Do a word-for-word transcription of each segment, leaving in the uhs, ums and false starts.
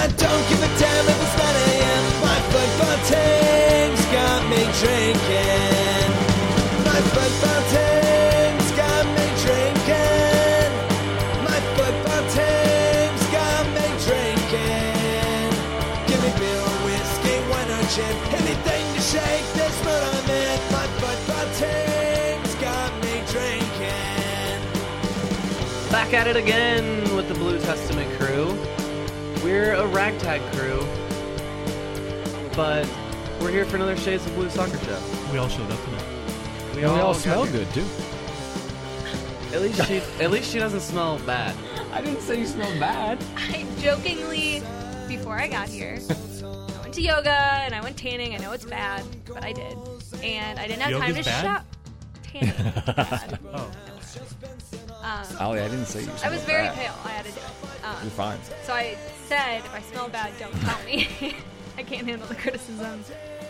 I don't give a damn if it's nine a.m. My football team's got me drinking. My football team's got me drinking. My football team's got me drinking. Give me beer or whiskey, wine or gin, anything to shake this mood I'm in. My football team's got me drinking. Back at it again with the Blue Testament crew. We're a ragtag crew, but we're here for another Shades of Blue soccer show. We all showed up tonight. We, And we all got smell here. good, too. At least she, at least she doesn't smell bad. I didn't say you smelled bad. I jokingly, before I got here, I went to yoga and I went tanning. I know it's bad, but I did. And I didn't have time to Yoga's bad? shop. Tanning is bad. Oh. Um, Ollie, I didn't say you smelled I was very bad. pale. I had to do it. Um, You're fine. So I said, if I smell bad, don't tell me. I can't handle the criticism.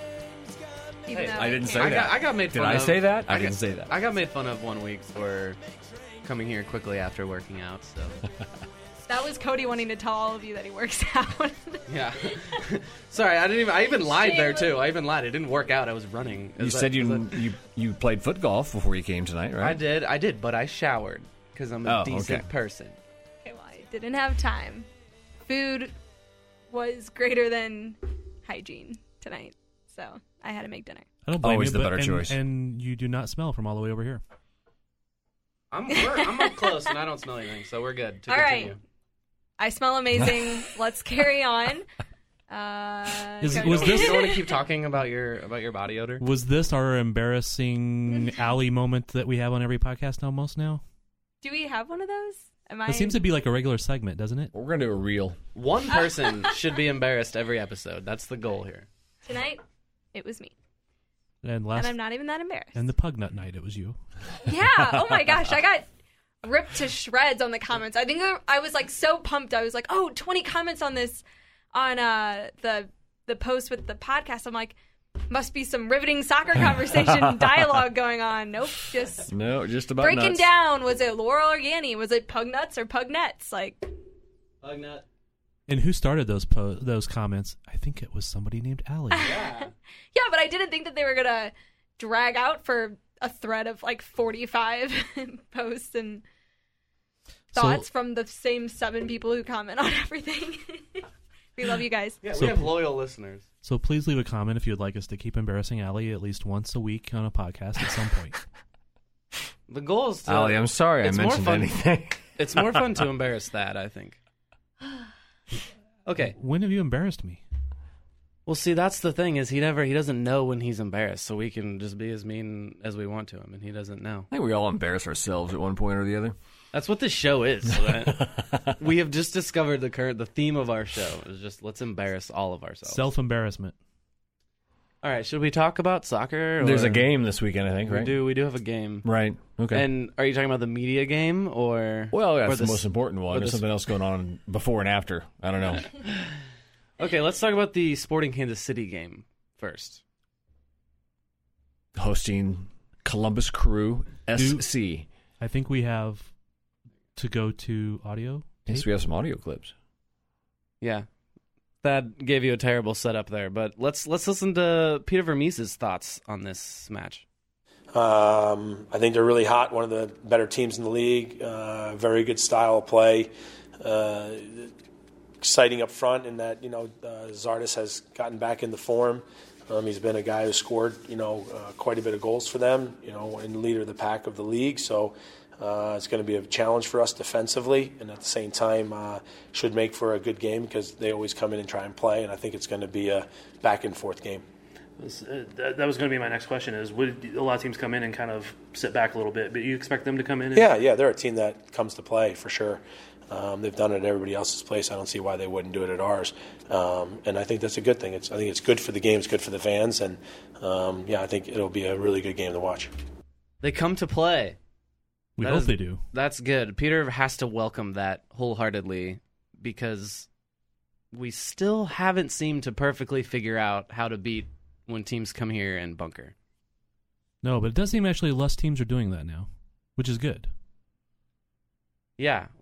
Even Hey, though I didn't can't. say I that. got, I got made Did fun I of. say that? I got- didn't say that. I got made fun of one week for coming here quickly after working out. So That was Cody wanting to tell all of you that he works out. yeah. Sorry, I didn't even. I even lied there Shame. too. I even lied. I didn't work out. I was running. You Is that- said is you, that- you you played foot golf before you came tonight, right? I did. I did, but I showered because I'm a Oh, decent okay. person. Okay, well, I didn't have time. Food was greater than hygiene tonight, so I had to make dinner. I don't blame Always you, the but- better and, choice. And you do not smell from all the way over here. I'm we're, I'm up close and I don't smell anything, so we're good. To All right. continue. I smell amazing. Let's carry on. Uh, Is- Cody. was You this- don't want to keep talking about your about your body odor? Was this our embarrassing alley moment that we have on every podcast almost now? Do we have one of those? Am I? It seems to be like a regular segment, doesn't it? We're going to do a reel. One person should be embarrassed every episode. That's the goal here. Tonight, it was me, And last and I'm not even that embarrassed. and the pug nut night, it was you. Yeah. Oh my gosh, I got ripped to shreds on the comments. I think I was like so pumped. I was like, oh, twenty comments on this, on uh, the the post with the podcast. I'm like, must be some riveting soccer conversation dialogue going on. Nope, just No, just about breaking nuts. down. Was it Laurel or Yanny? Was it pug nuts or pug nets? Like, Bug nut. And who started those po- those comments? I think it was somebody named Allie. Yeah. yeah, but I didn't think that they were gonna drag out for a thread of like forty-five posts and thoughts So- from the same seven people who comment on everything. We love you guys. Yeah, So- we have loyal listeners. So please leave a comment if you'd like us to keep embarrassing Allie at least once a week on a podcast at some point. The goal is to. Ollie, I'm sorry I It's more mentioned fun- anything. It's more fun to embarrass that, I think. Okay. When have you embarrassed me? Well, see, that's the thing is he never he doesn't know when he's embarrassed, so we can just be as mean as we want to him, and he doesn't know. I think we all embarrass ourselves at one point or the other. That's what this show is. Right? We have just discovered the current the theme of our show is just let's embarrass all of ourselves. Self-embarrassment. All right, should we talk about soccer? There's or- a game this weekend, I think, We right? do. We do have a game. Right. Okay. And are you talking about the media game or? well, or that's the, s- most important one. or There's the s- something else going on before and after. I don't know. Okay, let's talk about the Sporting Kansas City game first. Hosting Columbus Crew S C. I think we have to go to audio. Yes, we have some audio clips. Yeah, that gave you a terrible setup there. But let's let's listen to Peter Vermees's thoughts on this match. Um, I think they're really hot, one of the better teams in the league. Uh, very good style of play. Uh, exciting up front in that, you know, uh, Zardes has gotten back into form. Um, he's been a guy who scored, you know, uh, quite a bit of goals for them, you know, and leader of the pack of the league. So uh, it's going to be a challenge for us defensively, and at the same time uh, should make for a good game because they always come in and try and play, and I think it's going to be a back and forth game. This, uh, that, that was going to be my next question is, would a lot of teams come in and kind of sit back a little bit, but you expect them to come in? And Yeah, yeah, they're a team that comes to play for sure. Um, they've done it at everybody else's place. I don't see why they wouldn't do it at ours. Um, and I think that's a good thing. It's, I think it's good for the game. It's good for the fans. And, um, yeah, I think it'll be a really good game to watch. They come to play. We That hope is- they do. That's good. Peter has to welcome that wholeheartedly because we still haven't seemed to perfectly figure out how to beat when teams come here and bunker. No, but it does seem actually less teams are doing that now, which is good. Yeah.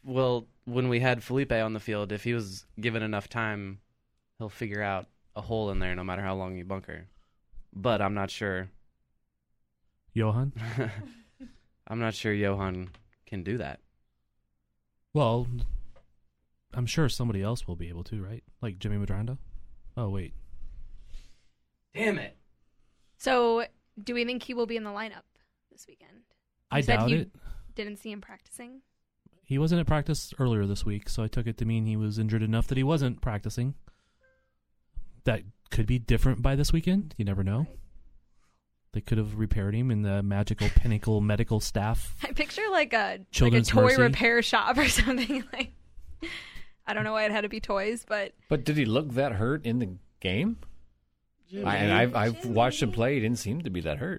well, when we had Felipe on the field, if he was given enough time, he'll figure out a hole in there no matter how long you bunker. But I'm not sure. Johan? I'm not sure Johan can do that. Well, I'm sure somebody else will be able to, right? Like Jimmy Medranda? Oh, wait. Damn it. So, do we think he will be in the lineup this weekend? You I said doubt you it. Didn't see him practicing? He wasn't at practice earlier this week, so I took it to mean he was injured enough that he wasn't practicing. That could be different by this weekend. You never know. Right. They could have repaired him in the magical Pinnacle medical staff. I picture like a like a Children's toy Mercy. repair shop or something. Like, I don't know why it had to be toys, but But did he look that hurt in the game? I, and I've, I've watched him play. He didn't seem to be that hurt.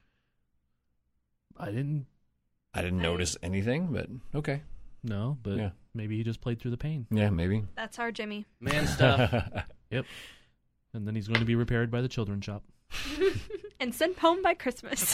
I didn't I didn't notice anything, but okay. know, but Yeah. maybe he just played through the pain. Yeah, maybe. that's our Jimmy. Man stuff. Yep. And then he's going to be repaired by the children's shop. And sent home by Christmas.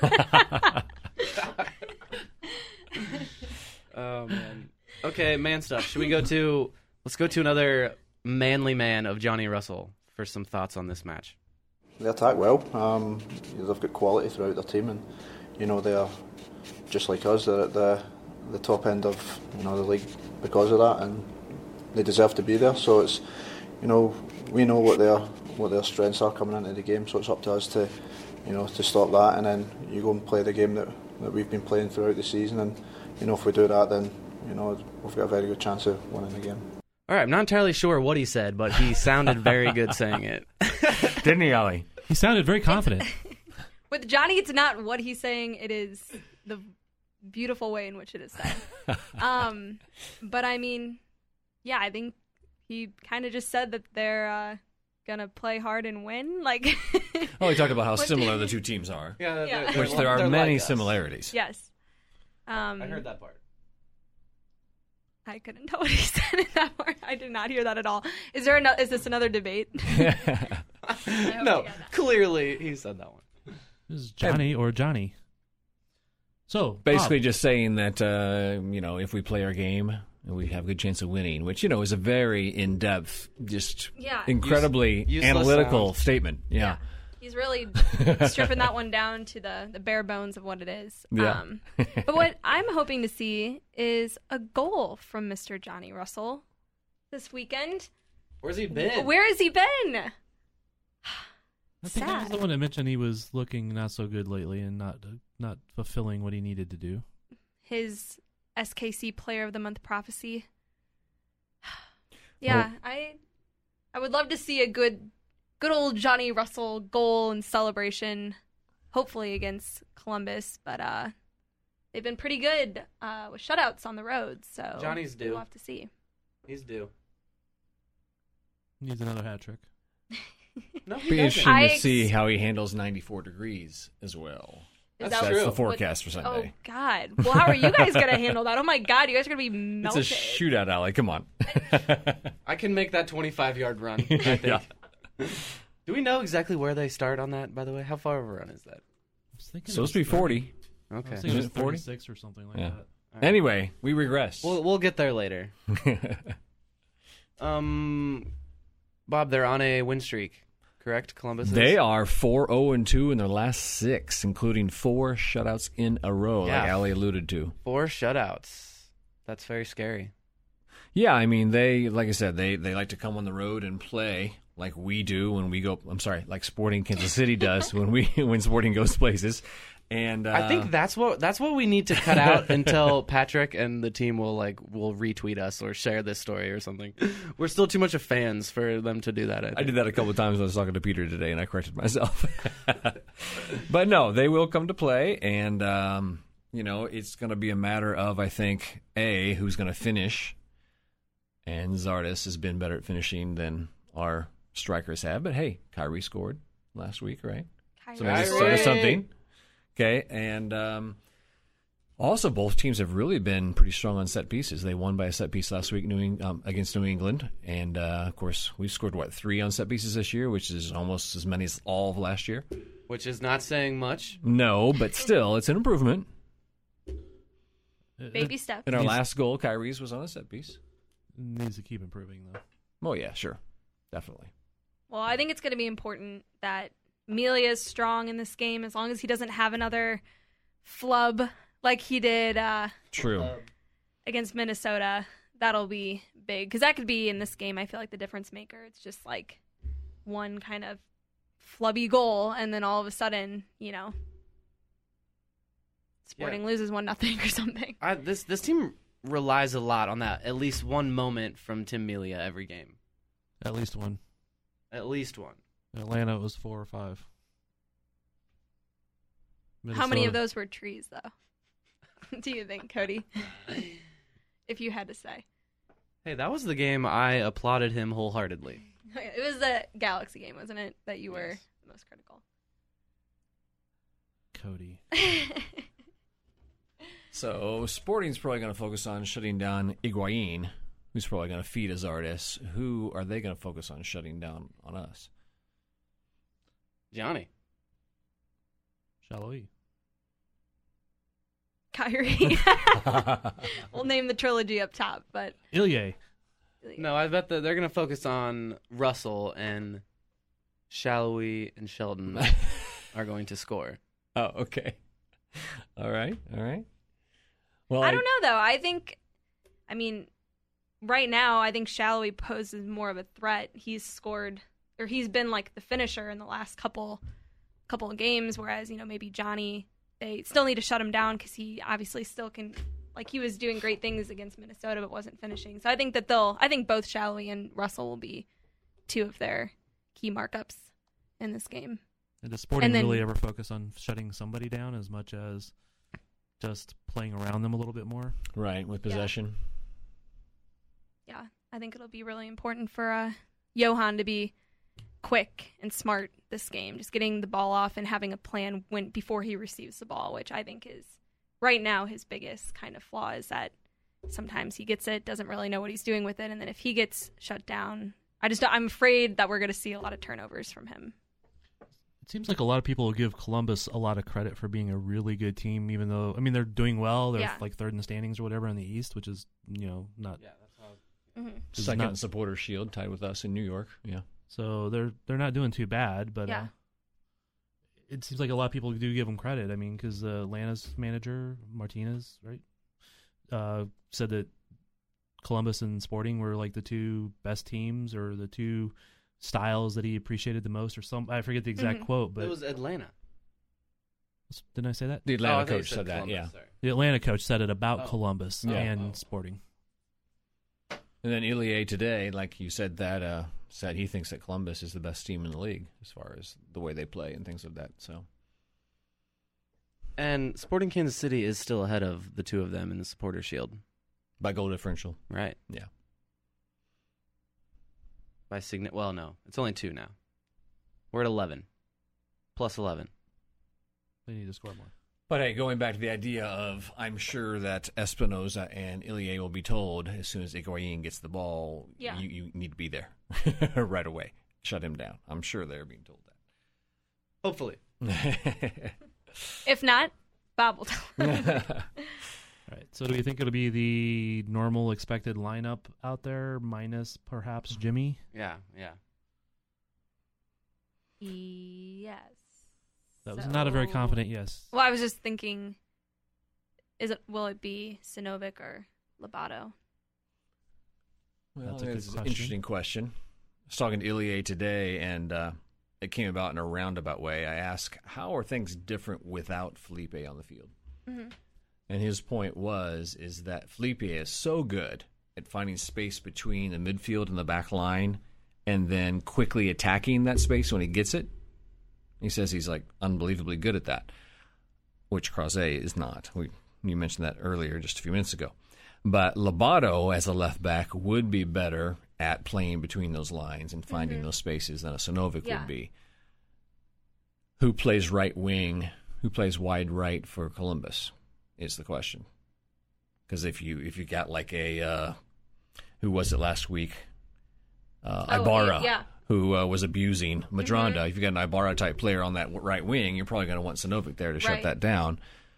Oh, man. Okay, man stuff. Should we go to... Let's go to another manly man of Johnny Russell for some thoughts on this match. They attack well. Um, they've got quality throughout their team, and you know they're just like us. They're at the the top end of you know the league because of that, and they deserve to be there. So it's you know we know what their what their strengths are coming into the game. So it's up to us to you know to stop that, and then you go and play the game that, that we've been playing throughout the season. And you know if we do that, then you know we've got a very good chance of winning the game. All right, I'm not entirely sure what he said, but he sounded very good saying it. Didn't he, Ollie? He sounded very confident. With Johnny, it's not what he's saying; it is the beautiful way in which it is said. um, but I mean, yeah, I think he kind of just said that they're uh, gonna play hard and win. Like, Oh, he talked about how What- similar the two teams are, Yeah, Yeah. which there are many similarities. yes. Um, I heard that part. I couldn't tell what he said in that part. I did not hear that at all. Is there ano- is this another debate? No, clearly he said that one. This is Johnny or Johnny. So, Basically Bob, just saying that, uh, you know, if we play our game, we have a good chance of winning, which, you know, is a very in-depth, just Yeah. incredibly Use- useless analytical sound. statement. Yeah. He's really stripping that one down to the, the bare bones of what it is. Yeah. Um, but what I'm hoping to see is a goal from Mister Johnny Russell this weekend. Where's he been? Where has he been? I think I was Sad. the one that mentioned he was looking not so good lately and not not fulfilling what he needed to do. His S K C Player of the Month prophecy. Yeah, I I would love to see a good good old Johnny Russell goal and celebration, hopefully against Columbus, but uh they've been pretty good uh with shutouts on the road, so Johnny's due. we'll have to see. He's due. Needs another hat trick. No, he Be doesn't. interesting I to ex- see how he handles ninety-four degrees as well. Is That's that That's true. the forecast for Oh Sunday. God! Well, how are you guys gonna handle that? Oh my God, you guys are gonna be It's melted. a shootout, Allie. Come on. I can make that twenty-five yard run, I think. Yeah. Do we know exactly where they start on that, by the way? How far of a run is that? I was thinking Supposed to it be was thirty. forty. I was Okay. thinking it was Is it forty? thirty-six or something like Yeah. that. Anyway, we regress. We'll, we'll get there later. Um, Bob, they're on a win streak, correct? Columbus is? They are four oh and two in their last six, including four shutouts in a row, Yeah. like Allie alluded to. Four shutouts. That's very scary. Yeah, I mean, they, like I said, they, they like to come on the road and play like we do when we go, I'm sorry, like Sporting Kansas City does when we when Sporting goes places. And uh, I think that's what that's what we need to cut out until Patrick and the team will like will retweet us or share this story or something. We're still too much of fans for them to do that. I, I think. did that a couple of times when I was talking to Peter today, and I corrected myself. But no, they will come to play, and um, you know, it's going to be a matter of, I think, A, who's going to finish, and Zardes has been better at finishing than our strikers have. But hey, Kyrie scored last week, right? So maybe it's Kyrie! something. Okay, and um, also both teams have really been pretty strong on set pieces. They won by a set piece last week New Eng- um, against New England, and uh, of course we've scored what three on set pieces this year, which is almost as many as all of last year. Which is not saying much. No, but still, it's an improvement. Baby steps. And our He's- last goal, Kyrie's was on a set piece. Needs to keep improving, though. Oh, yeah, sure. Definitely. Well, I think it's going to be important that Melia is strong in this game as long as he doesn't have another flub like he did uh, True. against Minnesota. That'll be big because that could be in this game. I feel like the difference maker. It's just like one kind of flubby goal, and then all of a sudden, you know, Sporting Yeah. loses one nothing or something. I, this this team relies a lot on that. At least one moment from Tim Melia every game. At least one. At least one. Atlanta it was four or five. How many of Minnesota- those were trees, though? Do you think, Cody? If you had to say. Hey, that was the game I applauded him wholeheartedly. It was the Galaxy game, wasn't it, that you were Yes. the most critical? Cody. So Sporting's probably going to focus on shutting down Higuain, who's probably going to feed Azardis. Who are they going to focus on shutting down on us? Johnny. Shallow E. Kyrie. We'll name the trilogy up top, but Ilya. No, I bet that they're going to focus on Russell, and Shallowy and Sheldon are going to score. Oh, okay. All right, all right. Well, I don't know, though. I think, I mean, right now, I think Shallowy poses more of a threat. He's scored, or he's been like the finisher in the last couple couple of games, whereas, you know, maybe Johnny, they still need to shut him down because he obviously still can, like he was doing great things against Minnesota but wasn't finishing. So I think that they'll, I think both Shallowy and Russell will be two of their key markups in this game. And does Sporting And then- really ever focus on shutting somebody down as much as just playing around them a little bit more? right, with possession. Yeah, I think it'll be really important for uh, Johan to be quick and smart this game, just getting the ball off and having a plan when before he receives the ball, which I think is right now his biggest kind of flaw is that sometimes he gets it, doesn't really know what he's doing with it, and then if he gets shut down, I just I'm afraid that we're going to see a lot of turnovers from him. It seems like a lot of people will give Columbus a lot of credit for being a really good team, even though, I mean, they're doing well. They're Yeah. like third in the standings or whatever in the East, which is, you know, not. Yeah, that's how. Mm-hmm. is Second not- in supporter shield, tied with us in New York. Yeah. So they're they're not doing too bad, but Yeah. uh, it seems like a lot of people do give them credit. I mean, because uh, Atlanta's manager Martinez, right, uh, said that Columbus and Sporting were like the two best teams or the two styles that he appreciated the most, or some I forget the exact Mhm. quote, but It was Atlanta. didn't I say that? The Atlanta Oh, I thought you coach said that, Columbus, yeah. sorry. The Atlanta coach said it about Oh. Columbus Oh. and Oh. Sporting. And then Ilya today, like you said, that uh, said he thinks that Columbus is the best team in the league as far as the way they play and things like that. So And Sporting Kansas City is still ahead of the two of them in the supporter shield, by goal differential, right? yeah. By signet. Well, no, it's only two now. We're at eleven, plus eleven. They need to score more. But hey, going back to the idea of, I'm sure that Espinoza and Ilya will be told as soon as Higuain gets the ball, Yeah. you, you need to be there right away. Shut him down. I'm sure they're being told Hopefully. that. If not, Bob will tell him. All right. So do we think it'll be the normal expected lineup out there, minus perhaps Jimmy? Yeah, yeah. Yes. That was not a very So- confident yes. Well, I was just thinking, is it will it be Sinovic or Lobato? Well, That's a good it's an question. interesting question. I was talking to Ilya today, and uh, it came about in a roundabout way. I asked, how are things different without Felipe on the field? Mm-hmm. And his point was is that Felipe is so good at finding space between the midfield and the back line and then quickly attacking that space when he gets it. He says he's like unbelievably good at that, which Crozet is not. We, you mentioned that earlier just a few minutes ago. But Lobato as a left back would be better at playing between those lines and finding Mhm. those spaces than a Sinovic Yeah. would be. Who plays right wing? Who plays wide right for Columbus is the question. Because if you if you got like a uh, who was it last week? Uh, Oh, Ibarra, yeah. who uh, was abusing Madronda. Mhm. If you got an Ibarra type player on that right wing, you're probably going to want Sinovic there to shut Right. that down.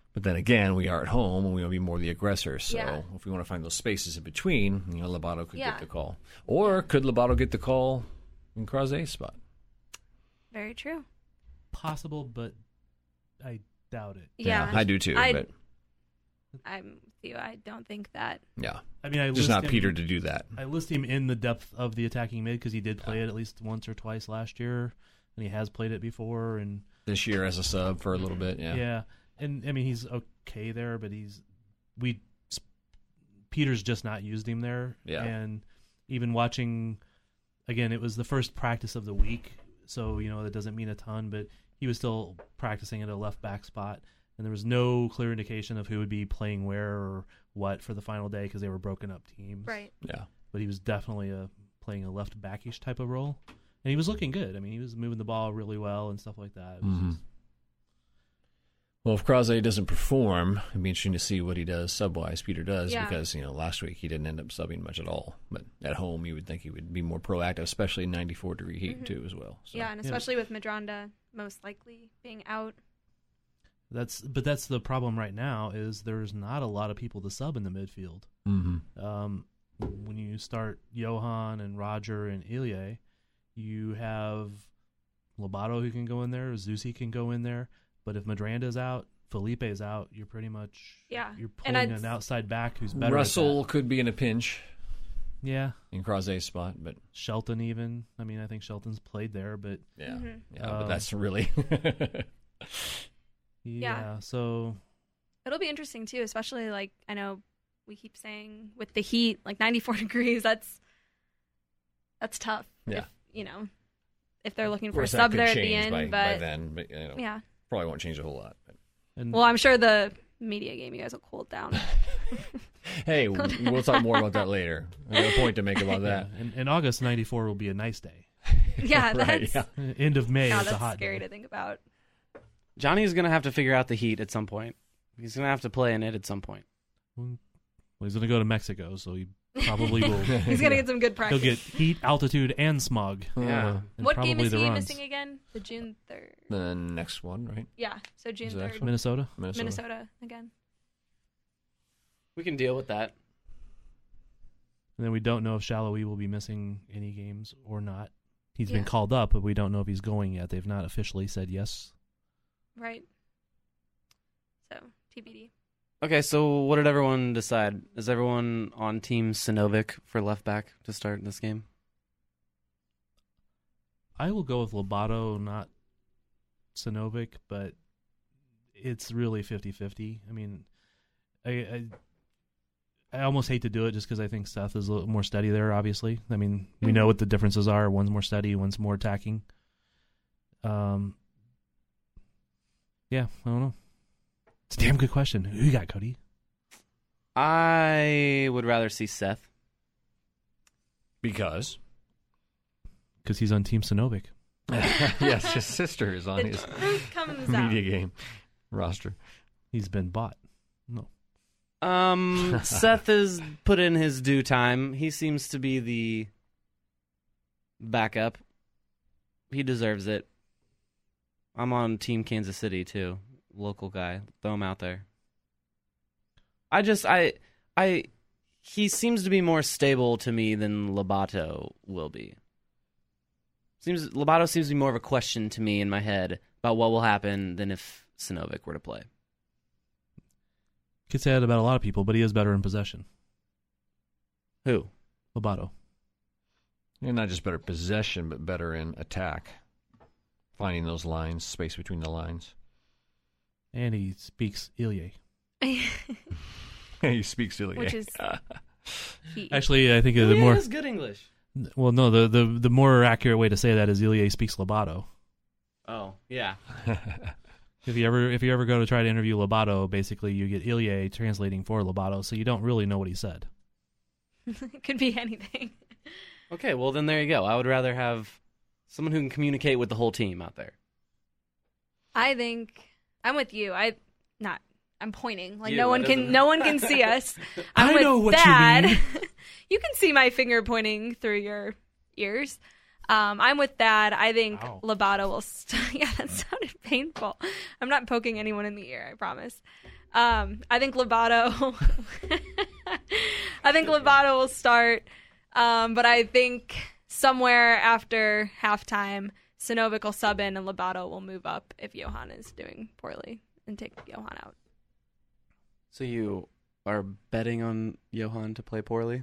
But then again, we are at home and we want to be more the aggressor. So Yeah. if we want to find those spaces in between, you know, Lobato could Yeah. get the call. Or could Lobato get the call in Crozet's spot? Very true. Possible, but I doubt it. Yeah, I do too. I- but I'm with you. I don't think that. yeah, I mean, I just list not him, Peter to do that. I list him in the depth of the attacking mid because he did play it at least once or twice last year, and he has played it before. And This year as a sub for a little bit, yeah. yeah, and I mean he's okay there, but he's we Peter's just not used him there. Yeah. And even watching, again, it was the first practice of the week, so you know that doesn't mean a ton, but he was still practicing at a left back spot, and there was no clear indication of who would be playing where or what for the final day because they were broken up teams. Right. Yeah. But he was definitely a, playing a left backish type of role, and he was looking good. I mean, he was moving the ball really well and stuff like that. It was Mhm. just- Well, if Crozet doesn't perform, it'd be interesting to see what he does sub-wise. Peter does Yeah. because you know last week he didn't end up subbing much at all. But at home, you would think he would be more proactive, especially in ninety-four degree heat Mhm. too, as well. So. Yeah, and especially with Madronda most likely being out. That's but that's the problem right now is there's not a lot of people to sub in the midfield. Mm-hmm. Um, when you start Johan and Roger and Ilya, you have Lobato who can go in there, Zusi can go in there, but if Madranda's out, Felipe's out, you're pretty much Yeah. you're And pulling I'd- an outside back who's better. Russell at could be in a pinch that. yeah, in Crozet's spot, but Shelton even. I mean, I think Shelton's played there, but yeah, Mhm. yeah, but Um, that's really yeah, so It'll be interesting too, especially like I know we keep saying with the heat, like ninety-four degrees. That's that's tough. Yeah. If, you know, if they're looking of for a course that sub could there at the change end, by, but by then. But you know, yeah. probably won't change a whole lot. But. and Well, I'm sure the media game you guys will cool it down. Hey, we'll talk more about that later. I got a point to make about yeah, that. in, in August ninety-four will be a nice day. yeah, Right, that's yeah. Uh, End of May God, is a that's hot scary day. to think about. Johnny's gonna have to figure out the heat at some point. He's gonna have to play in it at some point. Well, he's going to go to Mexico, so he probably will. He's gonna get some good He'll practice. get heat, altitude, and smog. Yeah. And What probably game is the he runs. missing again? The June third. The next one, right? Yeah, so June Is it the next third, one? Minnesota? Minnesota. Minnesota again. We can deal with that. And then we don't know if Shallowy will be missing any games or not. He's Yeah. been called up, but we don't know if he's going yet. They've not officially said yes. Right. So T B D. Okay, so what did everyone decide? Is everyone on Team Sinovic for left back to start this game? I will go with Lobato, not Sinovic, but it's really fifty-fifty. I mean, I, I I almost hate to do it just because I think Seth is a little more steady there, obviously. I mean, we know what the differences are. One's more steady, one's more attacking. Um, yeah, I don't know. It's a damn good question. Who you got, Cody? I would rather see Seth. Because Because he's on Team Sinovic. yes, his sister is on The his truth comes out. media game roster. He's been bought. No. Um, Seth has put in his due time. He seems to be the backup. He deserves it. I'm on Team Kansas City too. Local guy. Throw him out there. I just I I he seems to be more stable to me than Lobato will be. Seems Lobato seems to be more of a question to me in my head about what will happen than if Sinovic were to play. Could say that about a lot of people, but he is better in possession. Who? Lobato. And not just better possession, but better in attack. Finding those lines, space between the lines. And he speaks Ilya. He speaks silly. Which is he. Actually, I think the He more has good English. well, no, the, the the more accurate way to say that is Ilya speaks Lobato. Oh, yeah. If you ever if you ever go to try to interview Lobato, basically you get Ilya translating for Lobato, so you don't really know what he said. It could be anything. Okay, well then there you go. I would rather have someone who can communicate with the whole team out there. I think I'm with you. I not. I'm pointing like You, no one that can. doesn't- No one can see us. I'm I with know what you Dad. mean. You can see my finger pointing through your ears. Um, I'm with Dad. I think Wow. Lobato will. St- yeah, that sounded painful. I'm not poking anyone in the ear. I promise. Um, I think Lovato. I think Lovato will start, um, but I think somewhere after halftime, Sinovic will sub in and Lovato will move up if Johan is doing poorly and take Johan out. So you are betting on Johan to play poorly?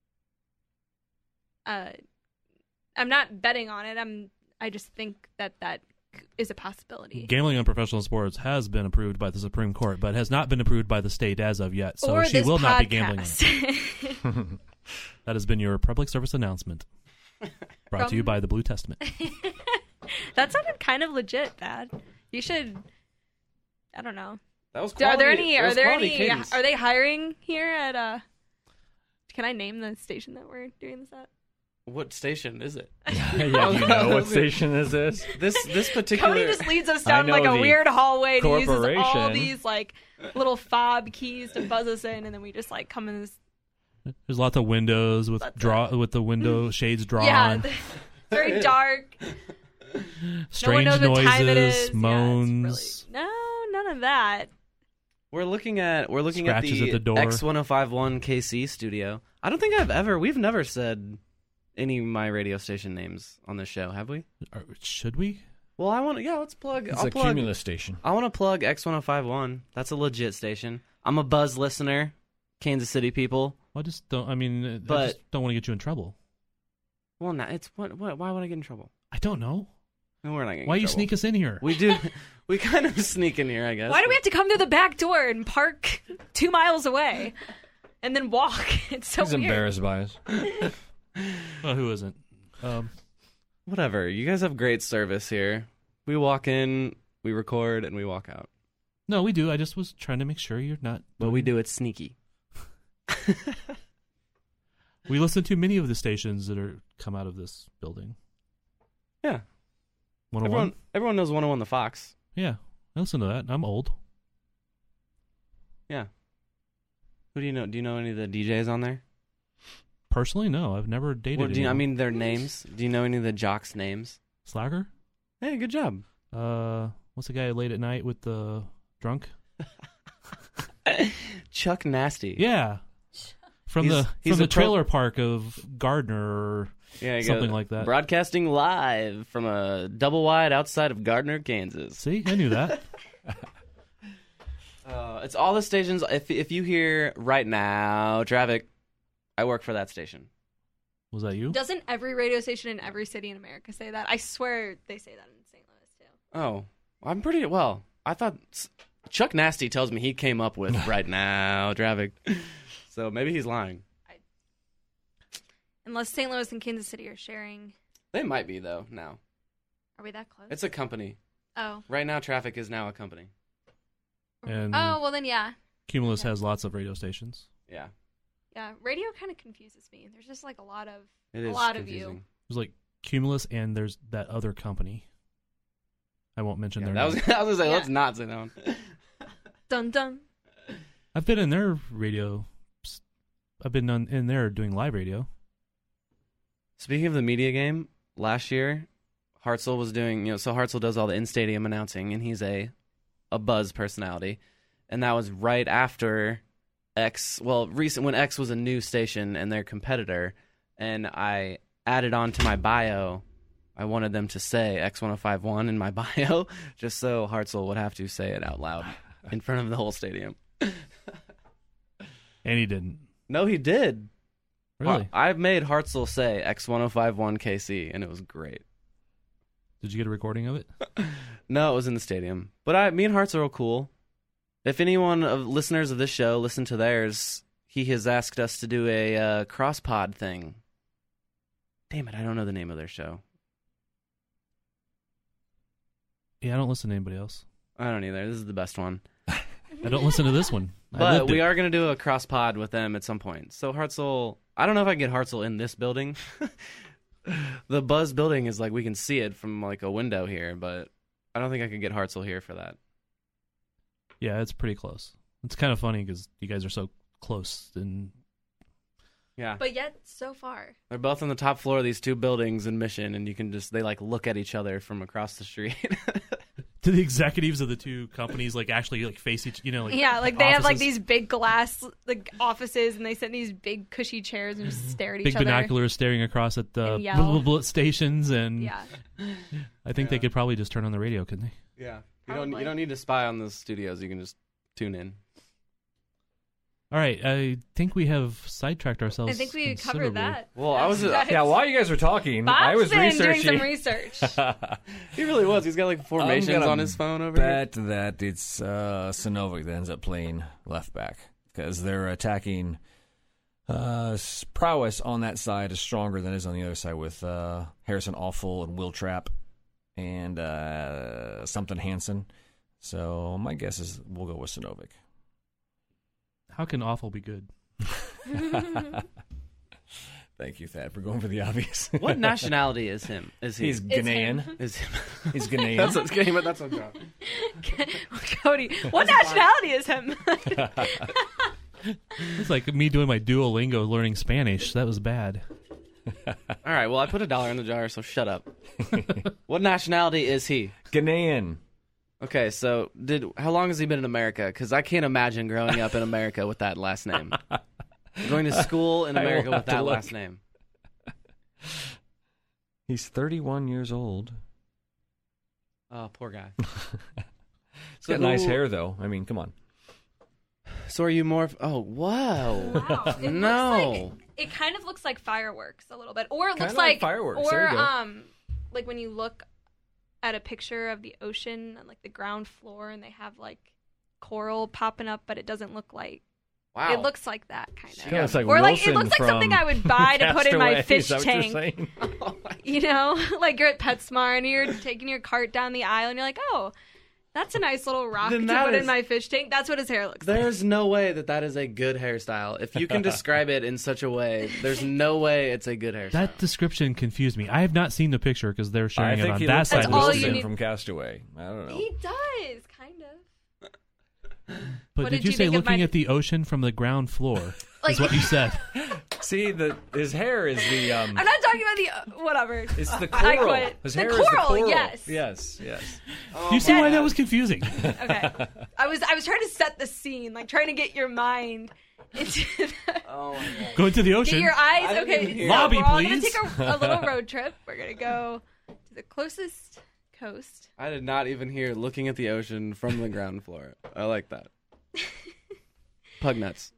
Uh, I'm not betting on it. I'm. I just think that that is a possibility. Gambling on professional sports has been approved by the Supreme Court, but has not been approved by the state as of yet. So or she this will podcast. not be gambling on it. That has been your public service announcement. Brought From- to you by the Blue Testament. That sounded kind of legit, Dad. You should. I don't know. That was are quality, there any? that Are was there quality any? cadence. Are they hiring here at? Uh, can I name the station that we're doing this at? What station is it? yeah, you know what station is this? This this particular. Cody just leads us I down know like a the weird hallway and he uses all corporation. these like little fob keys to buzz us in, and then we just like come in this. There's lots of windows with That's draw with the window shades drawn. Yeah, very dark. Strange no one knows noises, what time it is. Yeah, moans. it's really, no, none of that. We're looking at we're looking Scratches at the, at the door. X one oh five one K C studio. I don't think I've ever we've never said any of my radio station names on this show, have we? Or should we? Well, I want to yeah, let's plug It's I'll a plug Cumulus station. I want to plug X one oh five one. That's a legit station. I'm a Buzz listener, Kansas City people. I just don't. I mean, I But- just don't want to get you in trouble. Well, no, it's what, what why would I get in trouble? I don't know. No, we're not getting Why in you trouble. sneak us in here? We do we kind of sneak in here, I guess. Why do we have to come through the back door and park two miles away and then walk? It's so He's weird. embarrassed by us. Well, who isn't? Um, Whatever. You guys have great service here. We walk in, we record, and we walk out. no, we do. I just was trying to make sure you're not. But we do it sneaky. We listen to many of the stations that are come out of this building. Yeah. one oh one. Everyone, everyone knows one oh one The Fox. Yeah, I listen to that. I'm old. Yeah. Who do you know? Do you know any of the D Js on there? Personally, no. I've never dated. What, do you, I anyone. mean, their names. Do you know any of the jocks' names? Slacker. Hey, good job. Uh, what's the guy late at night with the drunk? Chuck Nasty. Yeah, from He's- the he's from the a pro- trailer park of Gardner or Yeah, you something go- like that. Broadcasting live from a double wide outside of Gardner, Kansas. See, I knew that. Uh, it's all the stations. If if you hear right now traffic, I work for that station. Was that you? Doesn't every radio station in every city in America say that? I swear they say that in Saint Louis too. Oh, I'm pretty well. I thought s- Chuck Nasty tells me he came up with right now traffic, so maybe he's lying. Unless Saint Louis and Kansas City are sharing. They might be though. Now Are we that close? it's a company. oh. Right now, traffic is now a company. And Oh, well then, yeah. Cumulus yeah. has lots of radio stations. Yeah, Yeah, radio kind of confuses me. There's just like a lot of it a is lot of confusing. you. There's like Cumulus, and there's that other company. I won't mention Yeah, their that was, name. I was gonna say, Yeah. let's not say that one. Dun dun. I've been in their radio. I've been on, in there doing live radio. Speaking of the media game, last year, Hartzell was doing, you know, so Hartzell does all the in-stadium announcing, and he's a a Buzz personality. And that was right after X, well, recent when X was a new station and their competitor, and I added on to my bio, I wanted them to say X one oh five one in my bio, just so Hartzell would have to say it out loud in front of the whole stadium. And he didn't. No, he did. Really? I've made Hartzell say X one oh five one K C, and it was great. Did you get a recording of it? No, it was in the stadium. But I, me and Hartzell are cool. If anyone of listeners of this show listen to theirs, he has asked us to do a uh, cross-pod thing. Damn it, I don't know the name of their show. Yeah, I don't listen to anybody else. I don't either. This is the best one. I don't listen to this one. I But lived we it. are going to do a cross-pod with them at some point. So Hartzell, I don't know if I can get Hartzell in this building. The Buzz building is like, we can see it from like a window here, but I don't think I could get Hartzell here for that. Yeah, it's pretty close. It's kind of funny because you guys are so close. And Yeah. But yet, so far. They're both on the top floor of these two buildings in Mission, and you can just, they like look at each other from across the street. Do the executives of the two companies like actually like face each? You know, like Yeah, like they have like offices? these big glass like offices, and they sit in these big cushy chairs and just stare at each big other. binoculars staring across at the And yell. blah, blah, blah stations, and Yeah. I think they could probably just turn on the radio, couldn't they? Yeah. You don't Probably. you don't need to spy on the studios. You can just tune in. All right, I think we have sidetracked ourselves. I think we considerably. covered that. Well, I was That's- Yeah, while you guys were talking, Bob's I was been researching. doing some research. He really was. He's got like formations gonna on his phone over here. bet that it's uh, Sinovic that ends up playing left back because their attacking uh, s- prowess on that side is stronger than it is on the other side with uh, Harrison Awful and Will Trapp and uh, something Hansen. So my guess is we'll go with Sinovic. How can awful be good? Thank you, Thad, for going for the obvious. What nationality is him? Is he? He's It's Ghanaian. him. Is him? He's Ghanaian. that's what's game. That's what's wrong. Cody, what nationality is him? It's like me doing my Duolingo learning Spanish. That was bad. All right. Well, I put a dollar in the jar, so shut up. What nationality is he? Ghanaian. Okay, so did how long has he been in America? Because I can't imagine growing up in America with that last name. Going to school in I will America have with to that look. last name. He's thirty-one years old. Oh, poor guy. He's got nice who- hair, though. I mean, come on. So are you more? Oh, whoa. Wow. It No. Looks like, it kind of looks like fireworks a little bit. Or it Kinda looks like like, fireworks. Or There you go. um like when you look at a picture of the ocean on like the ground floor and they have like coral popping up, but it doesn't look like Wow. it looks like that kind of. Kinda looks like or like it Wilson looks like something from I would buy to put in my Castaway. fish Is that what you're tank. saying? You know, like you're at PetSmart and you're taking your cart down the aisle and you're like, oh, that's a nice little rock Then to that put is- in my fish tank. That's what his hair looks like. There's no way that that is a good hairstyle. If you can describe it in such a way, there's no way it's a good hairstyle. That description confused me. I have not seen the picture because they're I sharing it think on he that looks side like of That's all the you Wilson need- from Castaway. I don't know. He does, kind of. But What did, did you you say think of looking my- at the ocean from the ground floor? Like- is what you said. See, the his hair is the um. I'm not talking about the uh, whatever. It's the I coral. quit. His The hair is the coral, coral. yes. Yes. Yes. Do you see why that was confusing? Okay, I was I was trying to set the scene, like trying to get your mind into the, oh my God. Going to the get ocean. your eyes. I didn't even Okay, hear so Lobby, we're all please. gonna take a, a little road trip. We're gonna go to the closest coast. I did not even hear looking at the ocean from the ground floor. I like that. Pug nuts.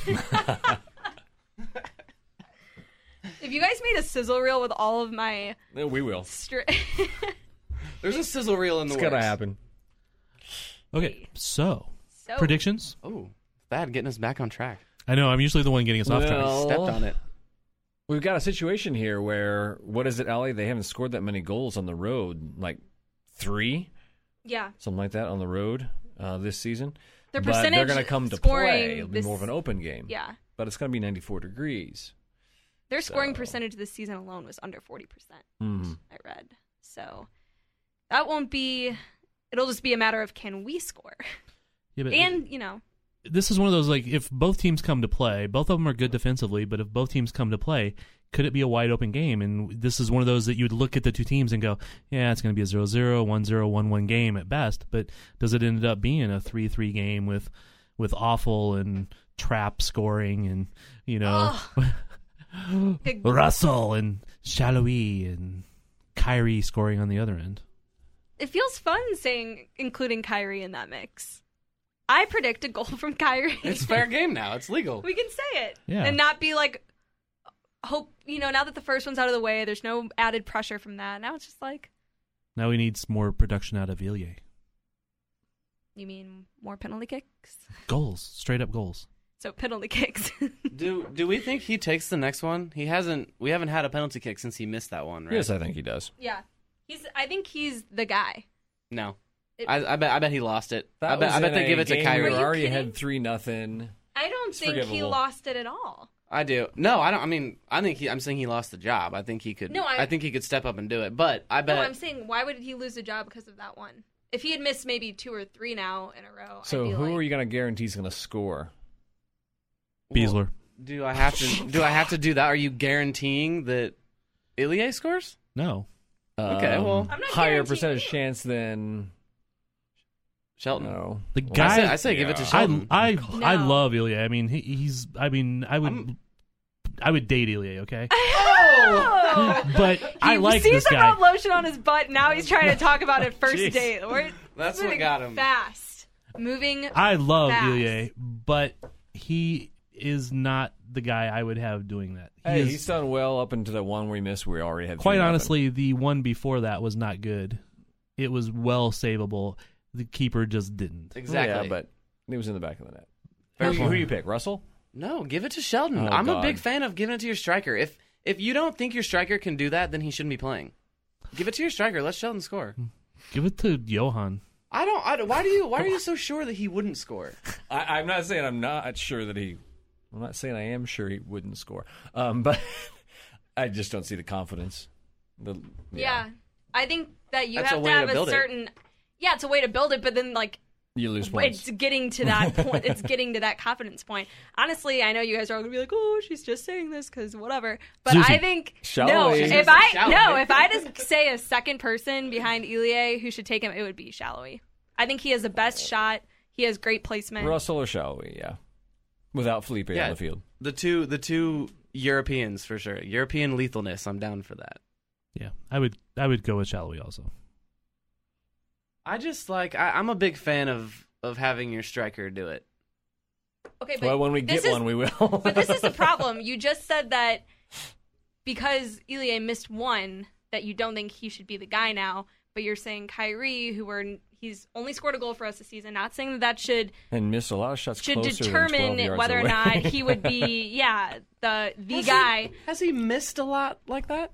If you guys made a sizzle reel with all of my No, we will. stri- There's a sizzle reel in the It's works. gonna happen. Okay, so so predictions. Oh, Thad getting us back on track. I know I'm usually the one getting us off track. Well, Stepped on it. We've got a situation here where what is it, Allie? They haven't scored that many goals on the road, like three, yeah, something like that on the road uh, this season. their but percentage they're going to come to scoring play. It'll be this- more of an open game. Yeah, But it's going to be ninety-four degrees. their scoring So- percentage this season alone was under forty percent. Mm. I read. So that won't be. It'll just be a matter of can we score, Yeah, but and you know, this is one of those like if both teams come to play, both of them are good defensively, but if both teams come to play, could it be a wide open game? And this is one of those that you'd look at the two teams and go, yeah, it's going to be a zero zero, one zero, one one game at best, but does it end up being a three three game with with Awful and Trap scoring and, you know, Russell and Shallowy and Kyrie scoring on the other end? it feels fun saying including Kyrie in that mix. I predict a goal from Kyrie. It's fair game now. It's legal. We can say it Yeah. and not be like hope. You know, now that the first one's out of the way, there's no added pressure from that. Now it's just like, Now we need some more production out of Villiers. you mean more penalty kicks? Goals, straight up goals. So penalty kicks. Do do we think he takes the next one? He hasn't. We haven't had a penalty kick since he missed that one, right? Yes, I think he does. yeah, he's. I think he's the guy. No. It- I, I bet. I bet he lost it. That I bet. was I bet in they a give it to game Kyrie. We Are you already kidding? had three nothing. I don't It's think he forgivable. lost it at all. I do. No, I don't. I mean, I think he. I'm saying he lost the job. I think he could. No, I- I think he could step up and do it. But I bet. No, I'm saying why would he lose the job because of that one? If he had missed maybe two or three now in a row, So I'd be who like, are you going to guarantee is going to score? Beasler. Do I have to? Do I have to do that? Are you guaranteeing that Ilie scores? No. Okay, well- Um, I'm not higher guaranteeing percentage you. chance than Shelton. No. The I guy, say, I say give it to Yeah. Shelton. I I No. I love Ilya. I mean, he, he's. I mean, I would. I'm- I would date Ilya. Okay, Oh! but I he like sees this the guy. rub lotion on his butt. Now he's trying to talk about it first Jeez. date. We're That's what moving got him. fast. Moving. I love fast. Ilya, but he is not the guy I would have doing that. He Hey, is, he's done well up into the one we missed. We already had. quite three nothing. honestly, the one before that was not good. It was well savable. The keeper just didn't. Exactly. Yeah, but he was in the back of the net. Fair Who, point. who do you pick, Russell? No, give it to Sheldon. Oh, I'm a God. big fan of giving it to your striker. If if you don't think your striker can do that, then he shouldn't be playing. Give it to your striker. Let Sheldon score. Give it to Johan. I don't. I don't why do you? Why are you so sure that he wouldn't score? I, I'm not saying I'm not sure that he. I'm not saying I am sure he wouldn't score. Um, but I just don't see the confidence. The, Yeah. I think that you That's a have way to to have a build it. certain. Yeah, it's a way to build it, but then like You lose points. it's getting to that point. It's getting to that confidence point. Honestly, I know you guys are all gonna be like, "Oh, she's just saying this because whatever." But Susie. I think Shall no. we? If I Shall no, we? if I just say a second person behind Ilya who should take him, it would be Shallowy. I think he has the best shot. He has great placement. Russell or shall we? Yeah. Without Felipe Yeah. on the field. The two. The two Europeans for sure. European lethalness. I'm down for that. Yeah, I would. I would go with Shallowy also. I just like. I, I'm a big fan of of having your striker do it. Okay, but Well, when we this get is- one, we will. But this is the problem. You just said that because Ilya missed one, that you don't think he should be the guy now. But you're saying Kyrie, who were he's only scored a goal for us this season. Not saying that that should and miss a lot of shots should closer than determine twelve yards whether or away. not he would be yeah the the Has guy. He, has he missed a lot like that?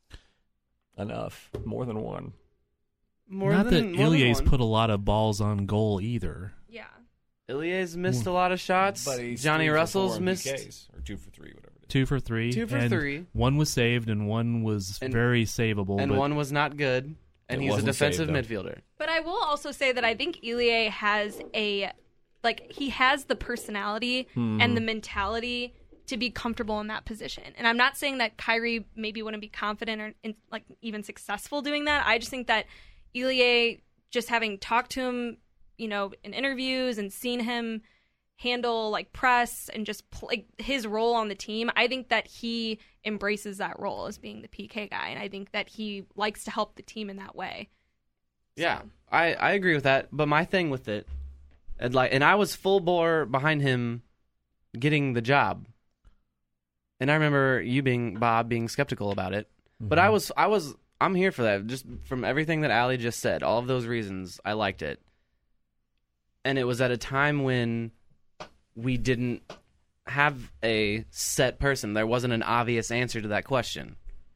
Enough. More than one. More Not than that more than Ilya's one. put a lot of balls on goal either. Yeah. Ilya's missed a lot of shots. But he's Johnny three for Russell's four in missed. P Ks, or two for three, whatever it is. Two for three. Two for and three. One was saved and one was And- very savable. and but one was not good. And It he's a wasn't defensive saved, though. midfielder. But I will also say that I think Ilya has a like he has the personality and the mentality to be comfortable in that position. And I'm not saying that Kyrie maybe wouldn't be confident or in, like even successful doing that. I just think that Ilya, just having talked to him, you know, in interviews and seen him handle like press and just pl- like his role on the team, I think that he embraces that role as being the P K guy, and I think that he likes to help the team in that way. Yeah, So. I, I agree with that. But my thing with it, and like, and I was full bore behind him getting the job. And I remember you being Bob being skeptical about it, but I was I was I'm here for that. Just from everything that Allie just said, all of those reasons, I liked it. And it was at a time when we didn't have a set person. There wasn't an obvious answer to that question.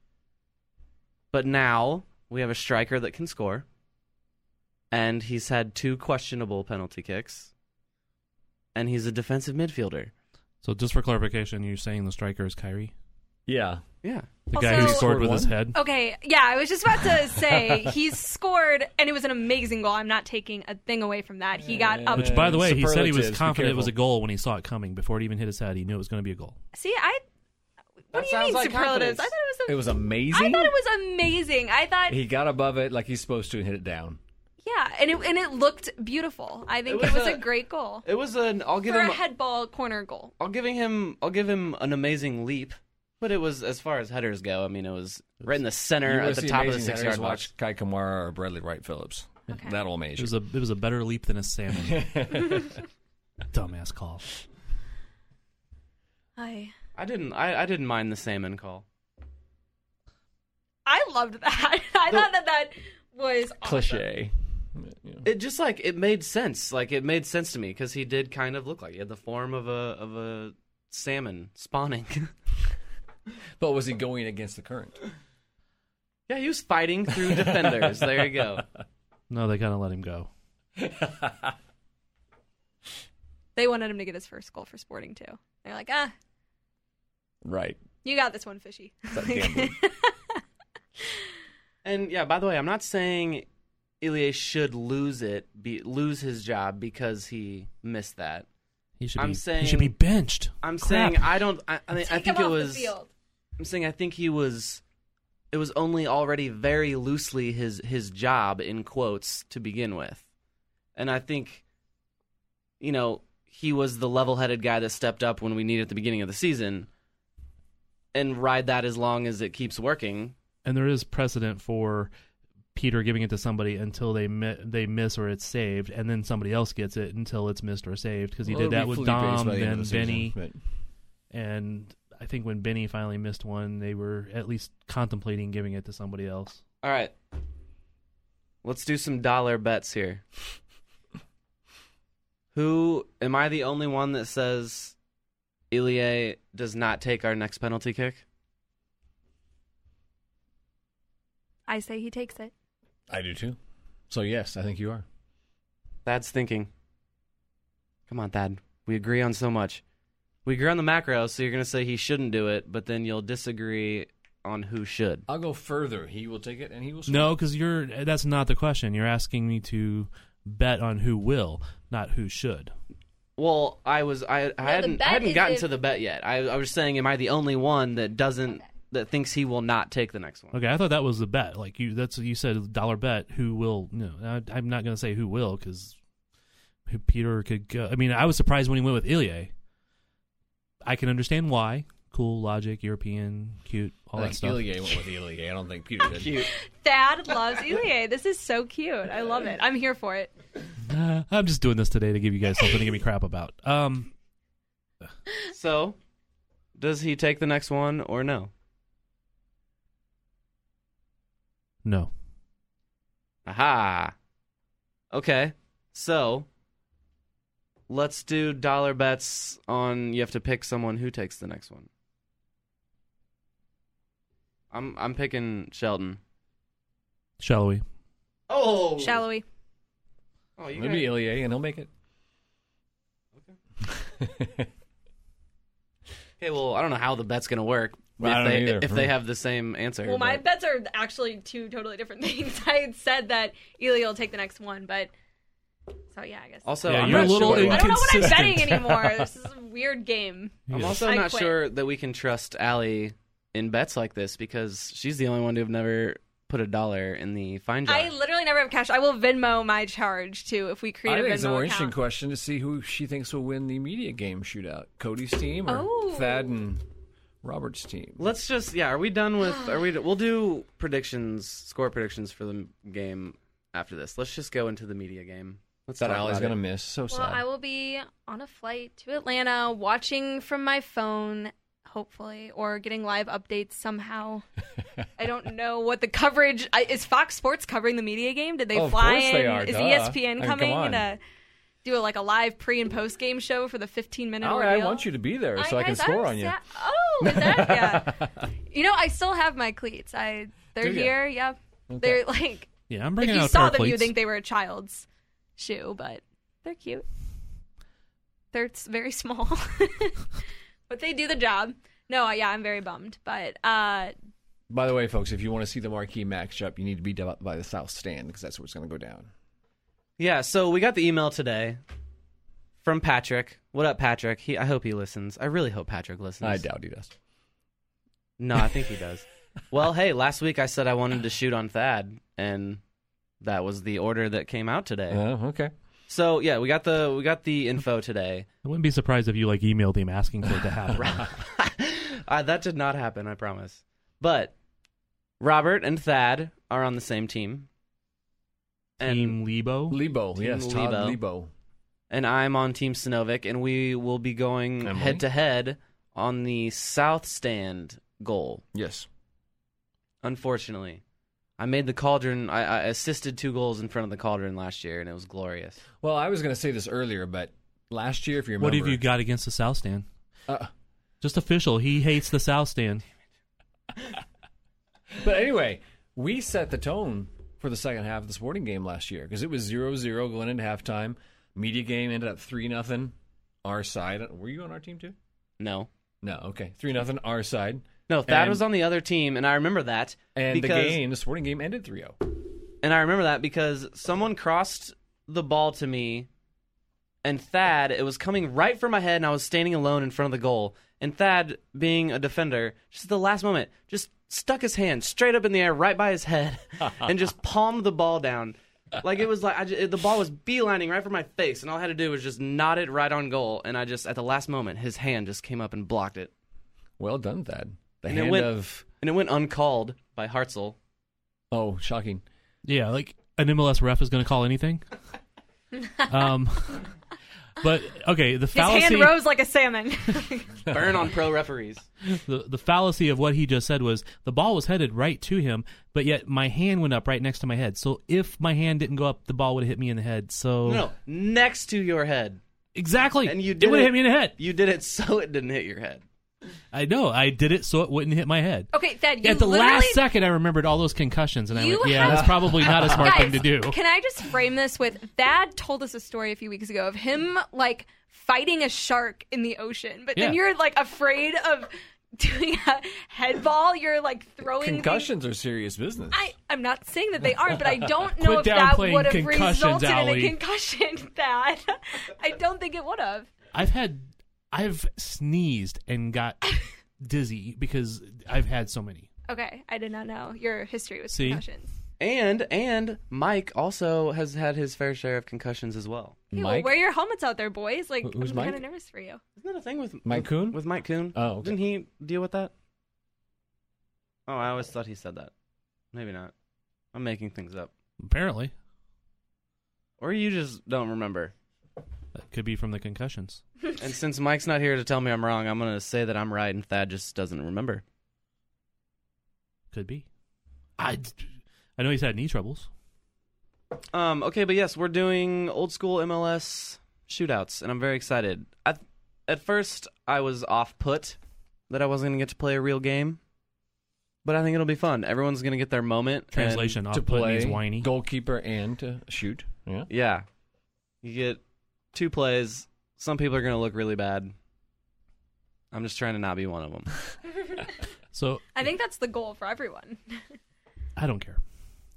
But now we have a striker that can score. And he's had two questionable penalty kicks. And he's a defensive midfielder. So just for clarification, you're saying the striker is Kyrie? Yeah. Yeah. The guy who Also- scored with his Scored head? Okay, yeah, I was just about to say he's scored, and it was an amazing goal. I'm not taking a thing away from that. He got up. Which, by the way, he said he was Superlatives, be confident it was a careful. goal when he saw it coming. Before it even hit his head, he knew it was going to be a goal. See, I. What That do you sounds mean like superlatives? confidence. I thought it was. A, It was I amazing. thought it was amazing. I thought, He got above it like he's supposed to and hit it down. yeah, and it and it looked beautiful. I think It it was was, a, a- great goal It was an I'll give for him a head ball corner goal. I'll giving him I'll give him an amazing leap. But it was, as far as headers go, I mean, it was right in the You center wanna at the see top of the amazing six headers, yard box. watch Kai Kamara or Bradley Wright Phillips. Okay. That'll It amaze was you. a it was a better leap than a salmon. Dumbass call. I I didn't I, I didn't mind the salmon call. I loved that. I thought that that was awesome. Cliche. You know. It just like it made sense. Like it made sense to me because he did kind of look like he had the form of a of a salmon spawning. But was he going against the current? Yeah, he was fighting through defenders. There you go. No, they kind of let him go. They wanted him to get his first goal for Sporting too. They're like, ah, Right. you got this one, Fishy. That gambling. And yeah, by the way, I'm not saying Ilya should lose it, be, lose his job because he missed that. He should I'm be saying- he should be benched. I'm Crap. saying I don't. I, I, mean, I Take think him it off was. the field. I'm saying I think he was. It was only already very loosely his his job in quotes to begin with, And I think, you know, he was the level-headed guy that stepped up when we needed at the beginning of the season, and ride that as long as it keeps working. And there is precedent for Peter giving it to somebody until they mi- they miss or it's saved, and then somebody else gets it until it's missed or saved, because he Well, did that it'll be with Felipe's Dom, by the end then of the season, Benny, but- and I think when Benny finally missed one, they were at least contemplating giving it to somebody else. All right. Let's do some dollar bets here. Who, am I the only one that says Ilie does not take our next penalty kick? I say he takes it. I do too. So yes, I think you are. Thad's thinking. Come on, Thad. We agree on so much. We agree on the macro, so you're going to say he shouldn't do it, but then you'll disagree on who should. I'll go further. He will take it, and he will. Score. No, because you're that's not the question. You're asking me to bet on who will, not who should. Well, I was I, I the hadn't bet I hadn't is gotten if- to the bet yet. I, I was saying, am I the only one that doesn't Okay. that thinks he will not take the next one? Okay, I thought that was the bet. Like you, that's you said dollar bet. Who will? No, I, I'm not going to say who will because Peter could go. I mean, I was surprised when he went with Ilie. I can understand why. Cool, logic, European, cute, all I that think stuff. Ilie went with Ilie. I don't think Peter did. Cute. Thad loves Ilie. This is so cute. I love it. I'm here for it. Uh, I'm just doing this today to give you guys something to give me crap about. Um, So, does he take the next one or no? no. Aha. Okay. So, let's do dollar bets on you have to pick someone who takes the next one. I'm I'm picking Sheldon. Shall we? Oh. Shall we? Oh, you Maybe guys- Ilie, and he'll make it. Okay. Okay, well, I don't know how the bet's going to work Well, I if don't they either. if they have the same answer. Well, my but- bets are actually two totally different things. I had said that Ilie will take the next one, but so yeah, I guess. Also, Yeah, I'm you're not a little sure. I don't know what I'm inconsistent. betting anymore. This is a weird game. I'm Yeah. also I not quit. sure that we can trust Allie in bets like this because she's the only one to have never put a dollar in the fine jar. I literally never have cash. I will Venmo my charge too if we create I a think it's a Venmo more account. interesting question to see who she thinks will win the media game shootout: Cody's team or Oh. Thad and Robert's team. Let's just yeah. Are we done with? Are we? We'll do predictions, score predictions for the game after this. Let's just go into the media game. Let's That talk Allie's about gonna it. miss. So Well, sad. I will be on a flight to Atlanta, watching from my phone, hopefully, or getting live updates somehow. I don't know what the coverage I, is. Fox Sports covering the media game? Did they Oh, of fly course in? they are, Is duh. E S P N I mean, coming come on. to do a, like a live pre and post game show for the fifteen minute Allie, ordeal? I want you to be there so I, can guys, score I'm on you. sa- Oh, is that yeah? You know, I still have my cleats. I they're Do ya? here. Yep, Okay. they're like Yeah, I'm if bringing you out a saw pair of them, you'd cleats. think they were a child's shoe, but they're cute. They're s- very small, but they do the job. No, yeah, I'm very bummed, but uh, By the way, folks, if you want to see the marquee matchup, you need to be up by the south stand because that's where it's going to go down. Yeah. So we got the email today from Patrick. What up, Patrick? He. I hope he listens. I really hope Patrick listens. I doubt he does. No, I think he does. Well, hey, last week I said I wanted to shoot on Thad, and that was the order that came out today. Oh, okay. So yeah, we got the we got the info today. I wouldn't be surprised if you like emailed him asking for it to happen. uh, that did not happen, I promise. But Robert and Thad are on the same team, and Team Lebo. Lebo, Team yes, Todd Lebo. Lebo. and I'm on Team Sinovic, and we will be going Emily? head to head on the south stand goal. Yes. Unfortunately, I made the Cauldron. I, I assisted two goals in front of the Cauldron last year, and it was glorious. Well, I was going to say this earlier, but last year, if you remember, What have you got against the South Stand? Uh, Just official. He hates the South Stand. but anyway, we set the tone for the second half of the Sporting game last year because it was zero zero going into halftime. Media game ended up three nothing. Our side. Were you on our team too? No, No. Okay, three nothing. Our side. no, Thad And- was on the other team, and I remember that. And because, the game, the Sporting game, ended three zero. and I remember that because someone crossed the ball to me, and Thad, it was coming right for my head, and I was standing alone in front of the goal. And Thad, being a defender, just at the last moment, just stuck his hand straight up in the air right by his head and just palmed the ball down. Like it was like I just, the ball was beelining right for my face, and all I had to do was just nod it right on goal, and I just at the last moment his hand just came up and blocked it. Well done, Thad. The And it hand went- of And it went uncalled by Hartzell. oh, shocking. Yeah, like an M L S ref is going to call anything. um, but okay, the His fallacy. hand rose like a salmon. Burn on pro referees. the the fallacy of what he just said was the ball was headed right to him, but yet my hand went up right next to my head. So if my hand didn't go up, the ball would have hit me in the head. So No, next to your head. exactly, And you it did would have it- hit me in the head. You did it so it didn't hit your head. I know, I did it so it wouldn't hit my head. Okay, Thad, you At the literally... last second, I remembered all those concussions, and I You went, "Yeah, have- that's probably not a smart Guys, thing to do." Can I just frame this with Thad told us a story a few weeks ago of him like fighting a shark in the ocean, but then Yeah. you're like afraid of doing a head ball. You're like throwing things- Concussions are serious business. I, I'm not saying that they aren't, but I don't know Quit if that downplaying would have concussions, resulted in Allie. a concussion, Thad. I don't think it would have. I've had, I've sneezed and got dizzy because I've had so many. Okay, I did not know your history with See? concussions. And and Mike also has had his fair share of concussions as well. Okay, well, Mike? wear your helmets out there, boys. Like, Who- who's I'm kind Mike? of nervous for you. Isn't that a thing with Mike with, Kuhn? With Mike Kuhn? Oh, okay. Didn't he deal with that? Oh, I always thought he said that. Maybe not. I'm making things up. Apparently, Or you just don't remember. that could be from the concussions. And since Mike's not here to tell me I'm wrong, I'm going to say that I'm right and Thad just doesn't remember. Could be. I, I know he's had knee troubles. Um, okay, but yes, we're doing old school M L S shootouts, and I'm very excited. I, at first, I was off put that I wasn't going to get to play a real game, but I think it'll be fun. Everyone's going to get their moment. and- Translation: to off put play means whiny. goalkeeper and to shoot. Yeah. Yeah. You get two plays. Some people are going to look really bad. I'm just trying to not be one of them. So I think that's the goal for everyone. I don't care.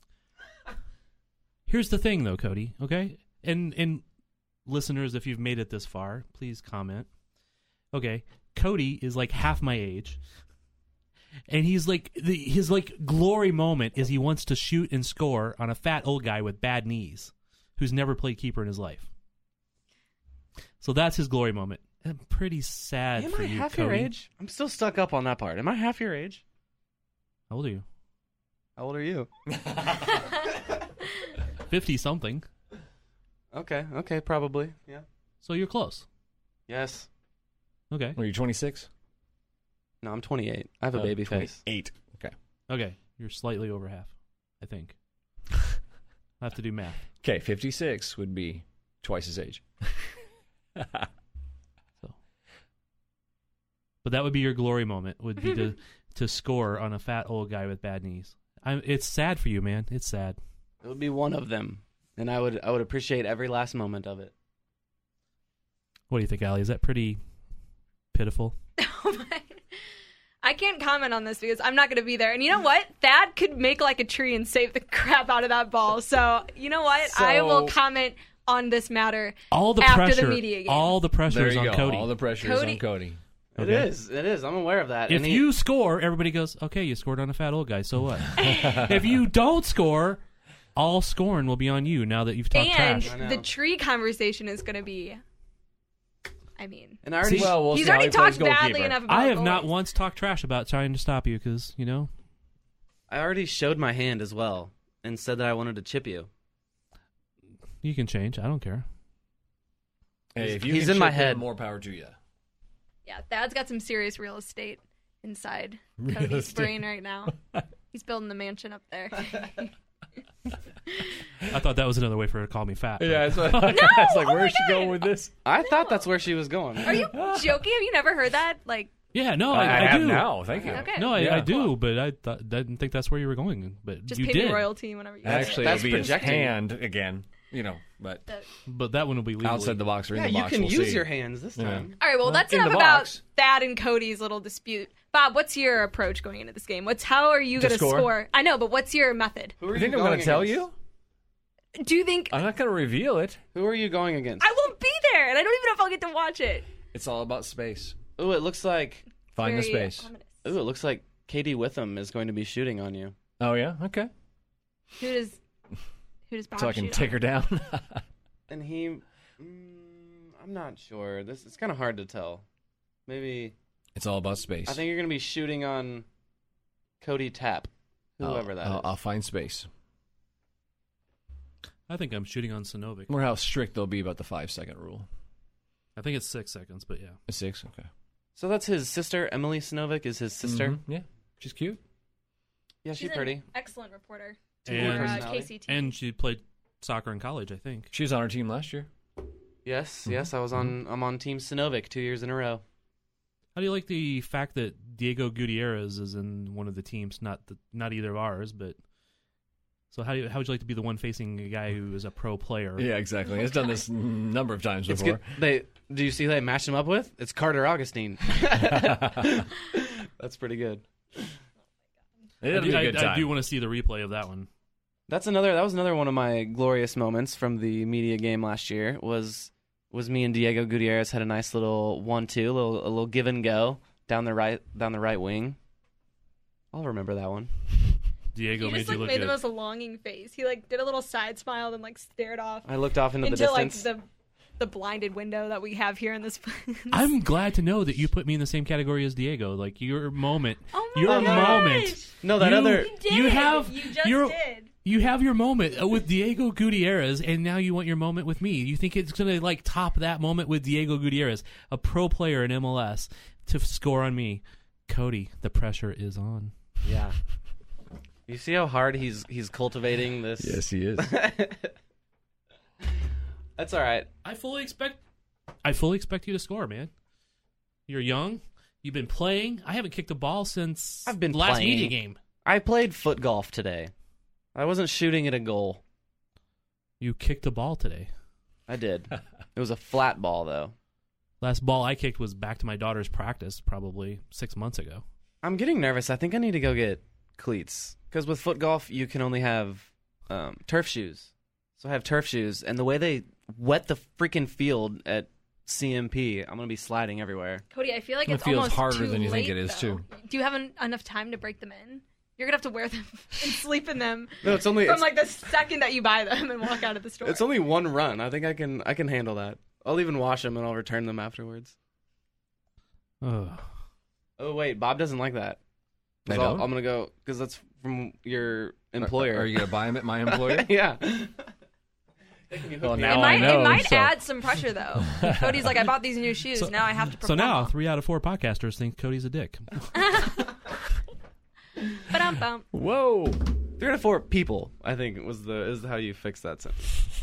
Here's the thing, though, Cody. Okay, and and listeners, if you've made it this far, please comment. Okay, Cody is like half my age, and he's like the, his like glory moment is he wants to shoot and score on a fat old guy with bad knees, who's never played keeper in his life. So that's his glory moment. I'm pretty sad Am for I you, half Cody. your age? I'm still stuck up on that part. Am I half your age? How old are you? How old are you? Fifty something. Okay, okay, probably. Yeah. So you're close. Yes. Okay. Are you twenty-six? No, I'm twenty-eight. I have a Oh, baby face. Eight. Okay. Okay. You're slightly over half, I think. I have to do math. Okay, fifty-six would be twice his age. But that would be your glory moment, would be to, to score on a fat old guy with bad knees. I'm, it's sad for you, man. It's sad. It would be one of them, and I would I would appreciate every last moment of it. What do you think, Allie? Is that pretty pitiful? Oh my. I can't comment on this because I'm not going to be there. And you know what? Thad could make like a tree and save the crap out of that ball. So, you know what? I will So- comment on this matter All the after pressure. the media game. All the pressure There is you on go. Cody. All the pressure is Cody- on Cody. It Okay. is. It is. I'm aware of that. If and he- you score, everybody goes, okay, you scored on a fat old guy, so what? If you don't score, all scoring will be on you now that you've talked and trash. I know. the tree conversation is going to be, I mean, and I already See, Well, we'll he's see how already he plays talked badly goalkeeper. enough about I have not goalies. once talked trash about trying to stop you because, you know, I already showed my hand as well and said that I wanted to chip you. you can change. I don't care. Hey, if you He's can in my chip head. more power to you. Yeah, Thad's got some serious real estate inside Real Cody's estate. brain right now. He's building the mansion up there. I thought that was another way for her to call me fat. but- Yeah, it's like, it's like Oh where's my she going God. with this? I thought that's where she was going. Are you joking? Have you never heard that? Like, Yeah, no, I, I, I, have do. now. Thank you. okay. No, I, Yeah. I do, but I thought, didn't think that's where you were going. But just you pay did. me royalty whenever you Actually, That's it'll be his projecting. hand again. You know, but That- But that one will be legally. outside the box or in Yeah, the you box. can we'll use see. your hands this Yeah. time. All right, well, that's in enough the about box. Thad and Cody's little dispute. Bob, what's your approach going into this game? What's how are you To going to score? score? I know, but what's your method? Who are You think you I'm going to tell against? you? Do you think I'm not going to reveal it. Who are you going against? I won't be there, and I don't even know if I'll get to watch it? It's all about space. Ooh, it looks like. Find the Very space. ominous. Ooh, it looks like Katie Witham is going to be shooting on you. Oh yeah. Okay. Who does Who does Bob so I can shoot take on? her down. And he, mm, I'm not sure. This it's kind of hard to tell. Maybe It's all about space. I think you're gonna be shooting on Cody Tapp, whoever I'll, that I'll, is. I'll find space. I think I'm shooting on Sinovic. I wonder how strict they'll be about the five second rule. I think it's six seconds, but yeah. Six? Okay. So that's his sister, Emily Sinovic, is his sister. Mhm. Yeah. She's cute. Yeah, She's she's an pretty. excellent reporter And- for uh, personality. K C T V. And she played soccer in college, I think. She was on our team last year. Yes, Mhm. yes, I was on. I'm on Team Sinovic two years in a row. How do you like the fact that Diego Gutierrez is in one of the teams, not the, not either of ours, but so how do you, how would you like to be the one facing a guy who is a pro player? Yeah, exactly. He's done this a number of times It's before. good. They do you see who they matched him up with? It's Carter Augustine. That's pretty good. It'll I be do, a good I, time. I do want to see the replay of that one. That's another. That was another one of my glorious moments from the media game last year. Was was me and Diego Gutierrez had a nice little one-two, a little a little give and go down the right down the right wing. I'll remember that one. Diego He made just you like look made good. the most longing face. He like did a little side smile, then like stared off I looked off into the into like distance. the the blinded window that we have here in this place. I'm glad to know that you put me in the same category as Diego. Like your moment, Oh my your gosh. moment. No, that You- other. You did. You have- You just you're- did. You have your moment uh, with Diego Gutierrez, and now you want your moment with me. You think it's going to like top that moment with Diego Gutierrez, a pro player in M L S, to score on me? Cody, the pressure is on. Yeah. You see how hard he's he's cultivating this. Yes, he is. That's all right. I fully expect. I fully expect you to score, man. You're young. You've been playing. I haven't kicked a ball since I've been the last playing. media game. I played foot golf today. I wasn't shooting at a goal. You kicked a ball today. I did. It was a flat ball though. Last ball I kicked was back to my daughter's practice, probably six months ago. I'm getting nervous. I think I need to go get cleats because with foot golf you can only have um, turf shoes. So I have turf shoes, and the way they wet the freaking field at C M P, I'm gonna be sliding everywhere. Cody, I feel like It it's feels almost harder too than you think late, it is, though. too. Do you have en- enough time to break them in? You're gonna have to wear them and sleep in them No, it's only from it's, like the second that you buy them and walk out of the store. it's only one run. I think I can I can handle that. I'll even wash them and I'll return them afterwards. Ugh. Oh wait, Bob doesn't like that. 'Cause I I'll- don't? I'm gonna go because that's from your employer. Are, are you going to buy him at my employer? yeah. Well, it now might, I know. it might so- add some pressure though. Cody's like, I bought these new shoes. So- now I have to So perform. now three out of four podcasters think Cody's a dick. Ba-dum-bum. Whoa. Three out of four people, I think, was the is how you fix that sentence.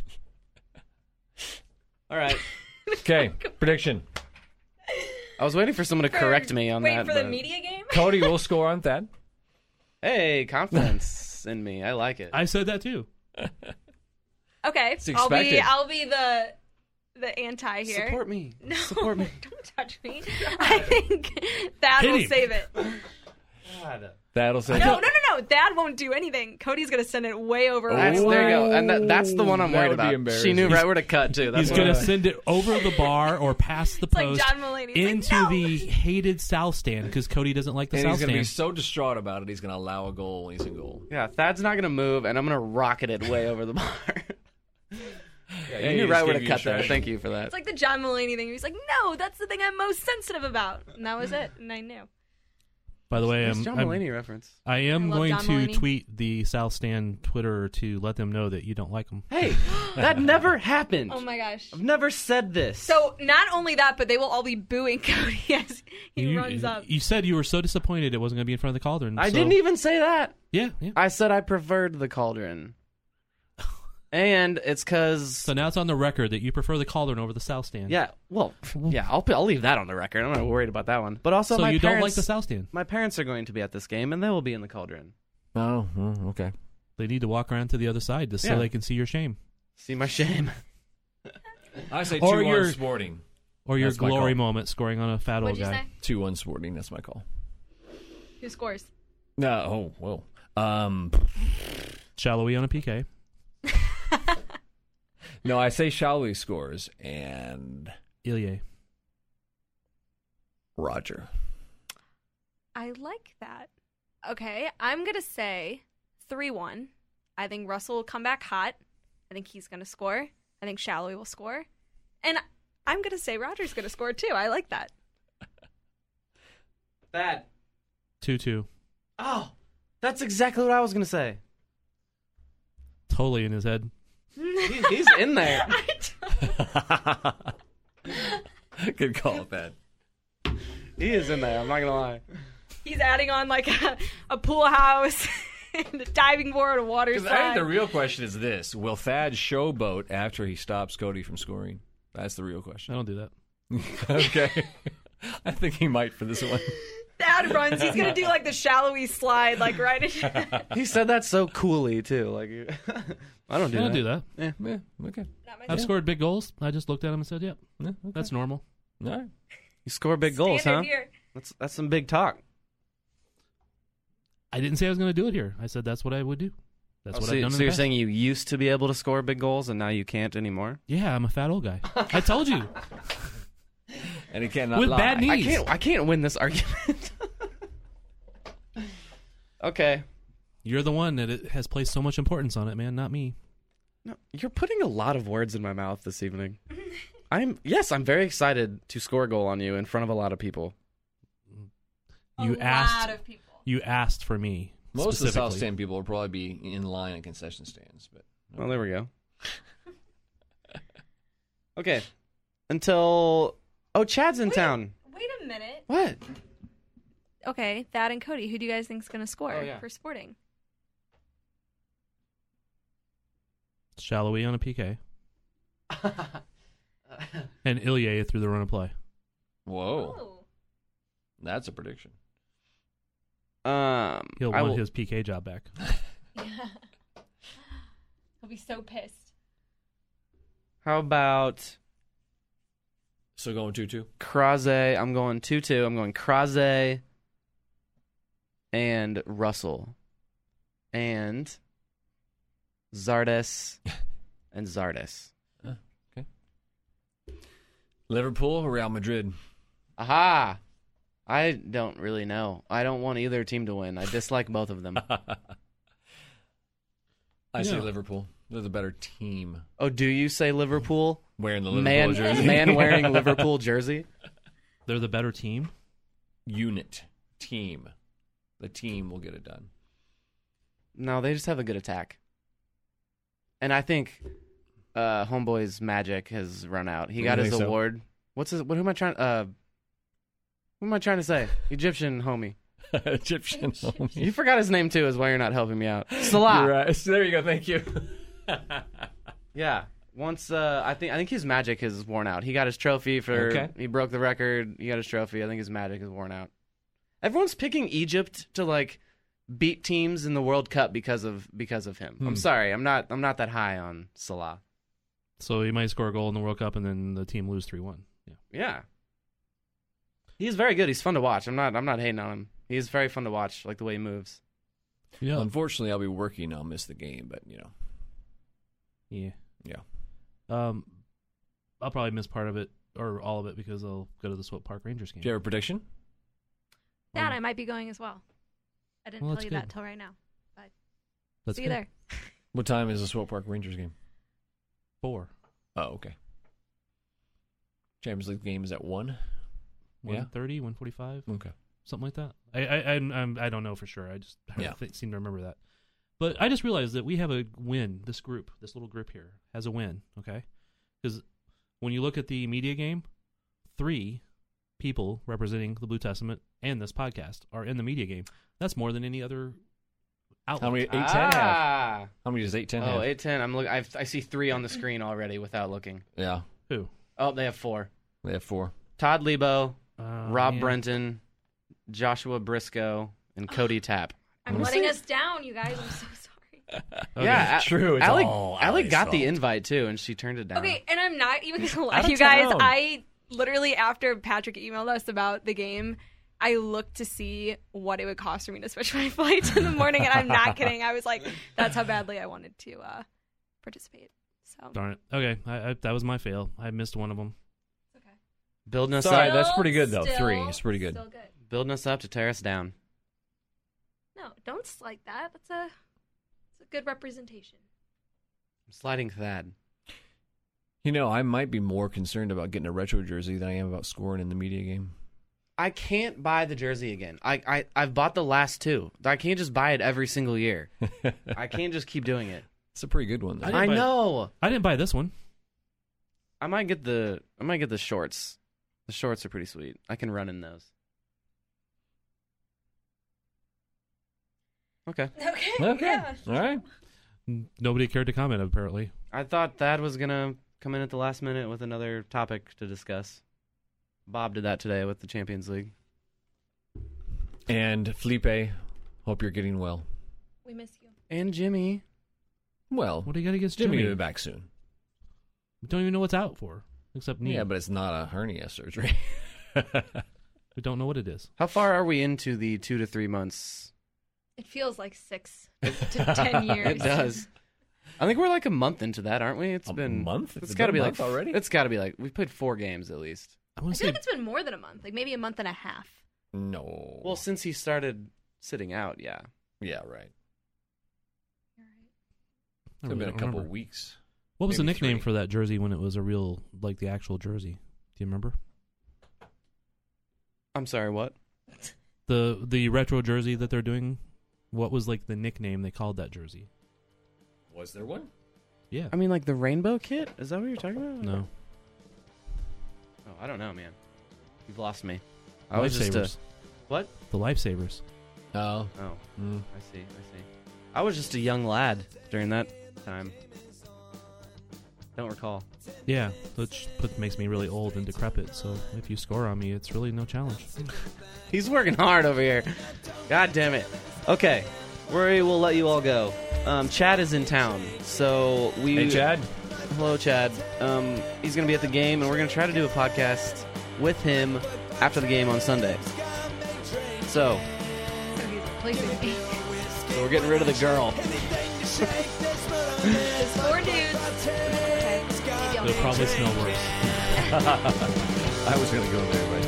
All right. Okay, prediction. I was waiting for someone to For- correct me on wait, that. for the but- media game? Cody will score on that. Hey, confidence in me. I like it. I said that too. Okay, It's I'll be expected. I'll be the the anti here. Support me. No, Support me. don't touch me. I think Thad Hit will him. save it. God. That'll say. No, no, no, no. Thad won't do anything. Cody's gonna send it way over. Oh, That's, Ryan's there you line. go. And that, that's the one I'm That worried would be about. embarrassing. She knew He's- right where to cut to. That's He's what going I- to send it over the bar or past the It's like post John Mulaney. He's into like, no. the hated South stand because Cody doesn't like the And South he's going to be stand. so distraught about it, he's going to allow a goal when he's in goal. Yeah, Thad's not gonna move, and I'm gonna rocket it way over the bar. yeah, Yeah, you he knew just right where gave to you cut a there. shot. Thank you for that. It's like the John Mulaney thing. He's like, no, that's the thing I'm most sensitive about, and that was it. And I knew. By the way, Nice I'm, John I'm- Mulaney reference. I am I love going John to Mulaney. tweet the South Stand Twitter to let them know that you don't like them. Hey, that never happened. Oh my gosh. I've never said this. So not only that, but they will all be booing Cody as he you, runs up. You said you were so disappointed it wasn't going to be in front of the Cauldron. I so- didn't even say that. Yeah, yeah. I said I preferred the Cauldron. And it's because So now it's on the record that you prefer the Cauldron over the South Stand. yeah, well, yeah, I'll I'll leave that on the record. I'm not worried about that one. But also, So my you parents, don't like the South Stand. my parents are going to be at this game, and they will be in the Cauldron. Oh, oh, okay. They need to walk around to the other side just so Yeah. they can see your shame. See my shame. I say Or two your- one Sporting. Or your That's my glory call. moment scoring on a fat What'd old you guy. say? two one Sporting. That's my call. Who scores? No, oh, whoa. Um, Shallowy on a P K. no, I say Shalwi scores and Ilya. Roger. I like that. Okay, I'm gonna say three one. I think Russell will come back hot. I think he's going to score. I think Shallowy will score. And I'm going to say Roger's going to score too. I like that. That. two two. Oh, that's exactly what I was going to say. Totally in his head. He, he's in there. Good call, Ben. He is in there. I'm not going to lie. He's adding on like a, a pool house and a diving board, a water Because I slide. think the real question is this: will Thad showboat after he stops Cody from scoring? That's the real I question. don't do that. Okay. I think he might for this one. Thad runs. He's going to do like the Shallowy slide, like right in. He said that so coolly, too. Like, I don't do I don't that. do that. Yeah, yeah, okay. Not my I've thing. scored big goals. I just looked at him and said, "Yep, Yeah, okay. that's normal." All right. You score big goals, huh? Standard here. That's that's some big talk. I didn't say I was going to do it here. I said that's what I would do. That's Oh, what so I've done. so in the you're past. saying you used to be able to score big goals and now you can't anymore? Yeah, I'm a fat old guy. I told you. And he cannot With lie. bad knees. I can't. I can't win this argument. Okay. You're the one that it has placed so much importance on it, man, not me. No, you're putting a lot of words in my mouth this evening. I'm yes, I'm very excited to score a goal on you in front of a lot of people. You a asked. lot of people. You asked for me. Most of the South specifically. Stand people will probably be in line at concession stands, but Well, there we go. Okay. Until oh, Chad's in Wait. town. Wait a minute. What? Okay, Thad and Cody. Who do you guys think is going to score Oh, yeah. for Sporting? Shallowy on a P K. And Ilya through the run of play. whoa, Oh. that's a prediction. Um, He'll I want will, his P K job back. He'll be so pissed. how about So going two two. Kraze? I'm going two two. I'm going Kraze and Russell and Zardes and Zardes. Liverpool or Real Madrid? Aha! I don't really know. I don't want either team to win. I dislike both of them. I say Yeah. Liverpool. They're the better team. Oh, do you say Liverpool? Wearing the Liverpool Man, jersey. man wearing Liverpool jersey. They're the better team. Unit. Team. The team will get it done. No, they just have a good attack. And I think uh, Homeboy's magic has run out. He You got his think so? award. What's his? What? Who am I trying? Uh, who am I trying to say? Egyptian homie. Egyptian homie. You forgot his name too. Is why you're not helping me out. Salah. You're right. So there you go. Thank you. Yeah. Once uh, I think I think his magic has worn out. He got his trophy for. Okay. He broke the record. He got his trophy. I think his magic is worn out. Everyone's picking Egypt to like beat teams in the World Cup because of because of him. Hmm. I'm sorry. I'm not. I'm not that high on Salah. So he might score a goal in the World Cup and then the team lose three one. Yeah. Yeah. He's very good. He's fun to watch. I'm not I'm not hating on him. He's very fun to watch, like the way he moves. Yeah. Unfortunately, I'll be working. I'll miss the game, but you know. Yeah. Yeah. Um, I'll probably miss part of it or all of it because I'll go to the Swope Park Rangers game. Do you have a prediction? Thad, Um, I might be going as well. I didn't Well, tell that's you good. that till right now. That's See you good. there. What time is the Swope Park Rangers game? Four. Oh, okay. Champions League game is at one. Yeah. one thirty, one forty-five, Okay. something like that. I I I, I'm, I don't know for sure. I just I Yeah. th- seem to remember that. But I just realized that we have a win. This group, this little group here, has a win. Okay, because when you look at the media game, three people representing the Blue Testament and this podcast are in the media game. That's more than any other outlet. How many? Eight ten have. ah. How many does eight ten Oh, have? eight ten. I'm look. I I see three on the screen already without looking. Yeah, Who? Oh, they have four. they have four. Todd Lebo, Uh, Rob man. Brenton, Joshua Briscoe, and Cody Tapp. I'm letting us down, you guys. I'm so sorry. Okay. Yeah, it's true. It's Alec, all Alec Alec's got the fault. invite too, and she turned it down. Okay, and I'm not even gonna lie Out to of you guys. town. I literally, after Patrick emailed us about the game, I looked to see what it would cost for me to switch my flights in the morning, and I'm not kidding. I was like, that's how badly I wanted to uh, participate. So Darn it. Okay, I, I, that was my fail. I missed one of them. Building us Sorry, up, that's pretty good, though. Still- Three. It's pretty good. Still good. building us up to tear us down. No, don't slight that. That's a, that's a good representation. I'm sliding Thad. You know, I might be more concerned about getting a retro jersey than I am about scoring in the media game. I can't buy the jersey again. I, I, I've bought the last two. I can't just buy it every single year. I can't just keep doing it. It's a pretty good one, though. I didn't I buy- know. I didn't buy this one. I might get the I might get the shorts. The shorts are pretty sweet. I can run in those. Okay. Okay. Okay. Yeah. All right. N- Nobody cared to comment, apparently. I thought Thad was gonna come in at the last minute with another topic to discuss. Bob did that today with the Champions League. And Felipe, hope you're getting well. We miss you. And Jimmy. Well, What do you got against Jimmy Jimmy? will be back soon. We don't even know what's out for, except knee. Yeah, but it's not a hernia surgery. we don't know what it is. How far are we into the two to three months? It feels like six to ten years. It does. I think we're like a month into that, aren't we? It's A been month? It's It's got to been be a like month already? It's got to be like we've played four games at least. I I want to feel say like it's been more than a month, like maybe a month and a half. No. Well, since he started sitting out, yeah. yeah, right. I It's been really a don't couple remember. of weeks. What was the maybe nickname three. for that jersey when it was a real, like the actual jersey? Do you remember? I'm sorry, what? The the retro jersey that they're doing, what was like the nickname they called that jersey? Was there one? Yeah. I mean, like the rainbow kit? Is that what you're talking about? No. Oh, I don't know, man. You've lost me. I was just a, Lifesavers. what? The Lifesavers. Oh. Oh, Mm. I see. I see. I was just a young lad during that time. Don't recall. Yeah, which put, makes me really old and decrepit, so if you score on me, it's really no challenge. He's working hard over here. God damn it. Okay, we will let you all go. Um, Chad is in town, so we. Hey, Chad. Hello, Chad. Um, he's going to be at the game, and we're going to try to do a podcast with him after the game on Sunday. So, So he's replacing me. so we're getting rid of the girl. There's four dudes. Okay. Maybe I'll It'll probably manage smell worse. I was going to go there, but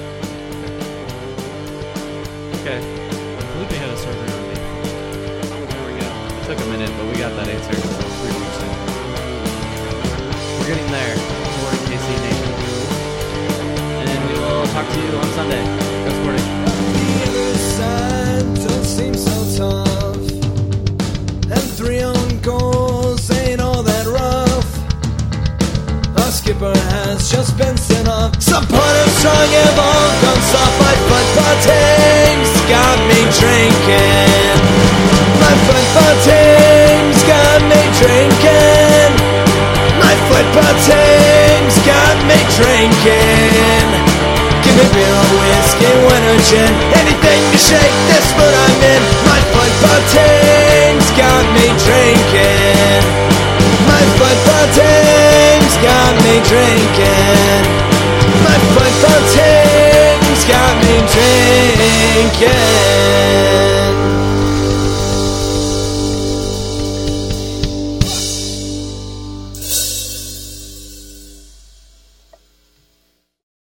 Okay, Felipe had a surgery on me. there we go. It took a minute, but we got that answer. Three weeks in. We're getting there. Sporting K C Nation. And we will talk to you on Sunday. Go Sporting. The other side don't seem so tough, and three on goals ain't all that rough. Our skipper has just been sent off. Supporters strong evolved on soft like football teams. Got me drinking. My football team's got me drinking. My football team's got me drinking. Give me beer or whiskey, wine or gin, anything to shake this mood I'm in. My football team's got me drinking. My football team's got me drinking. My football team's got me drinking.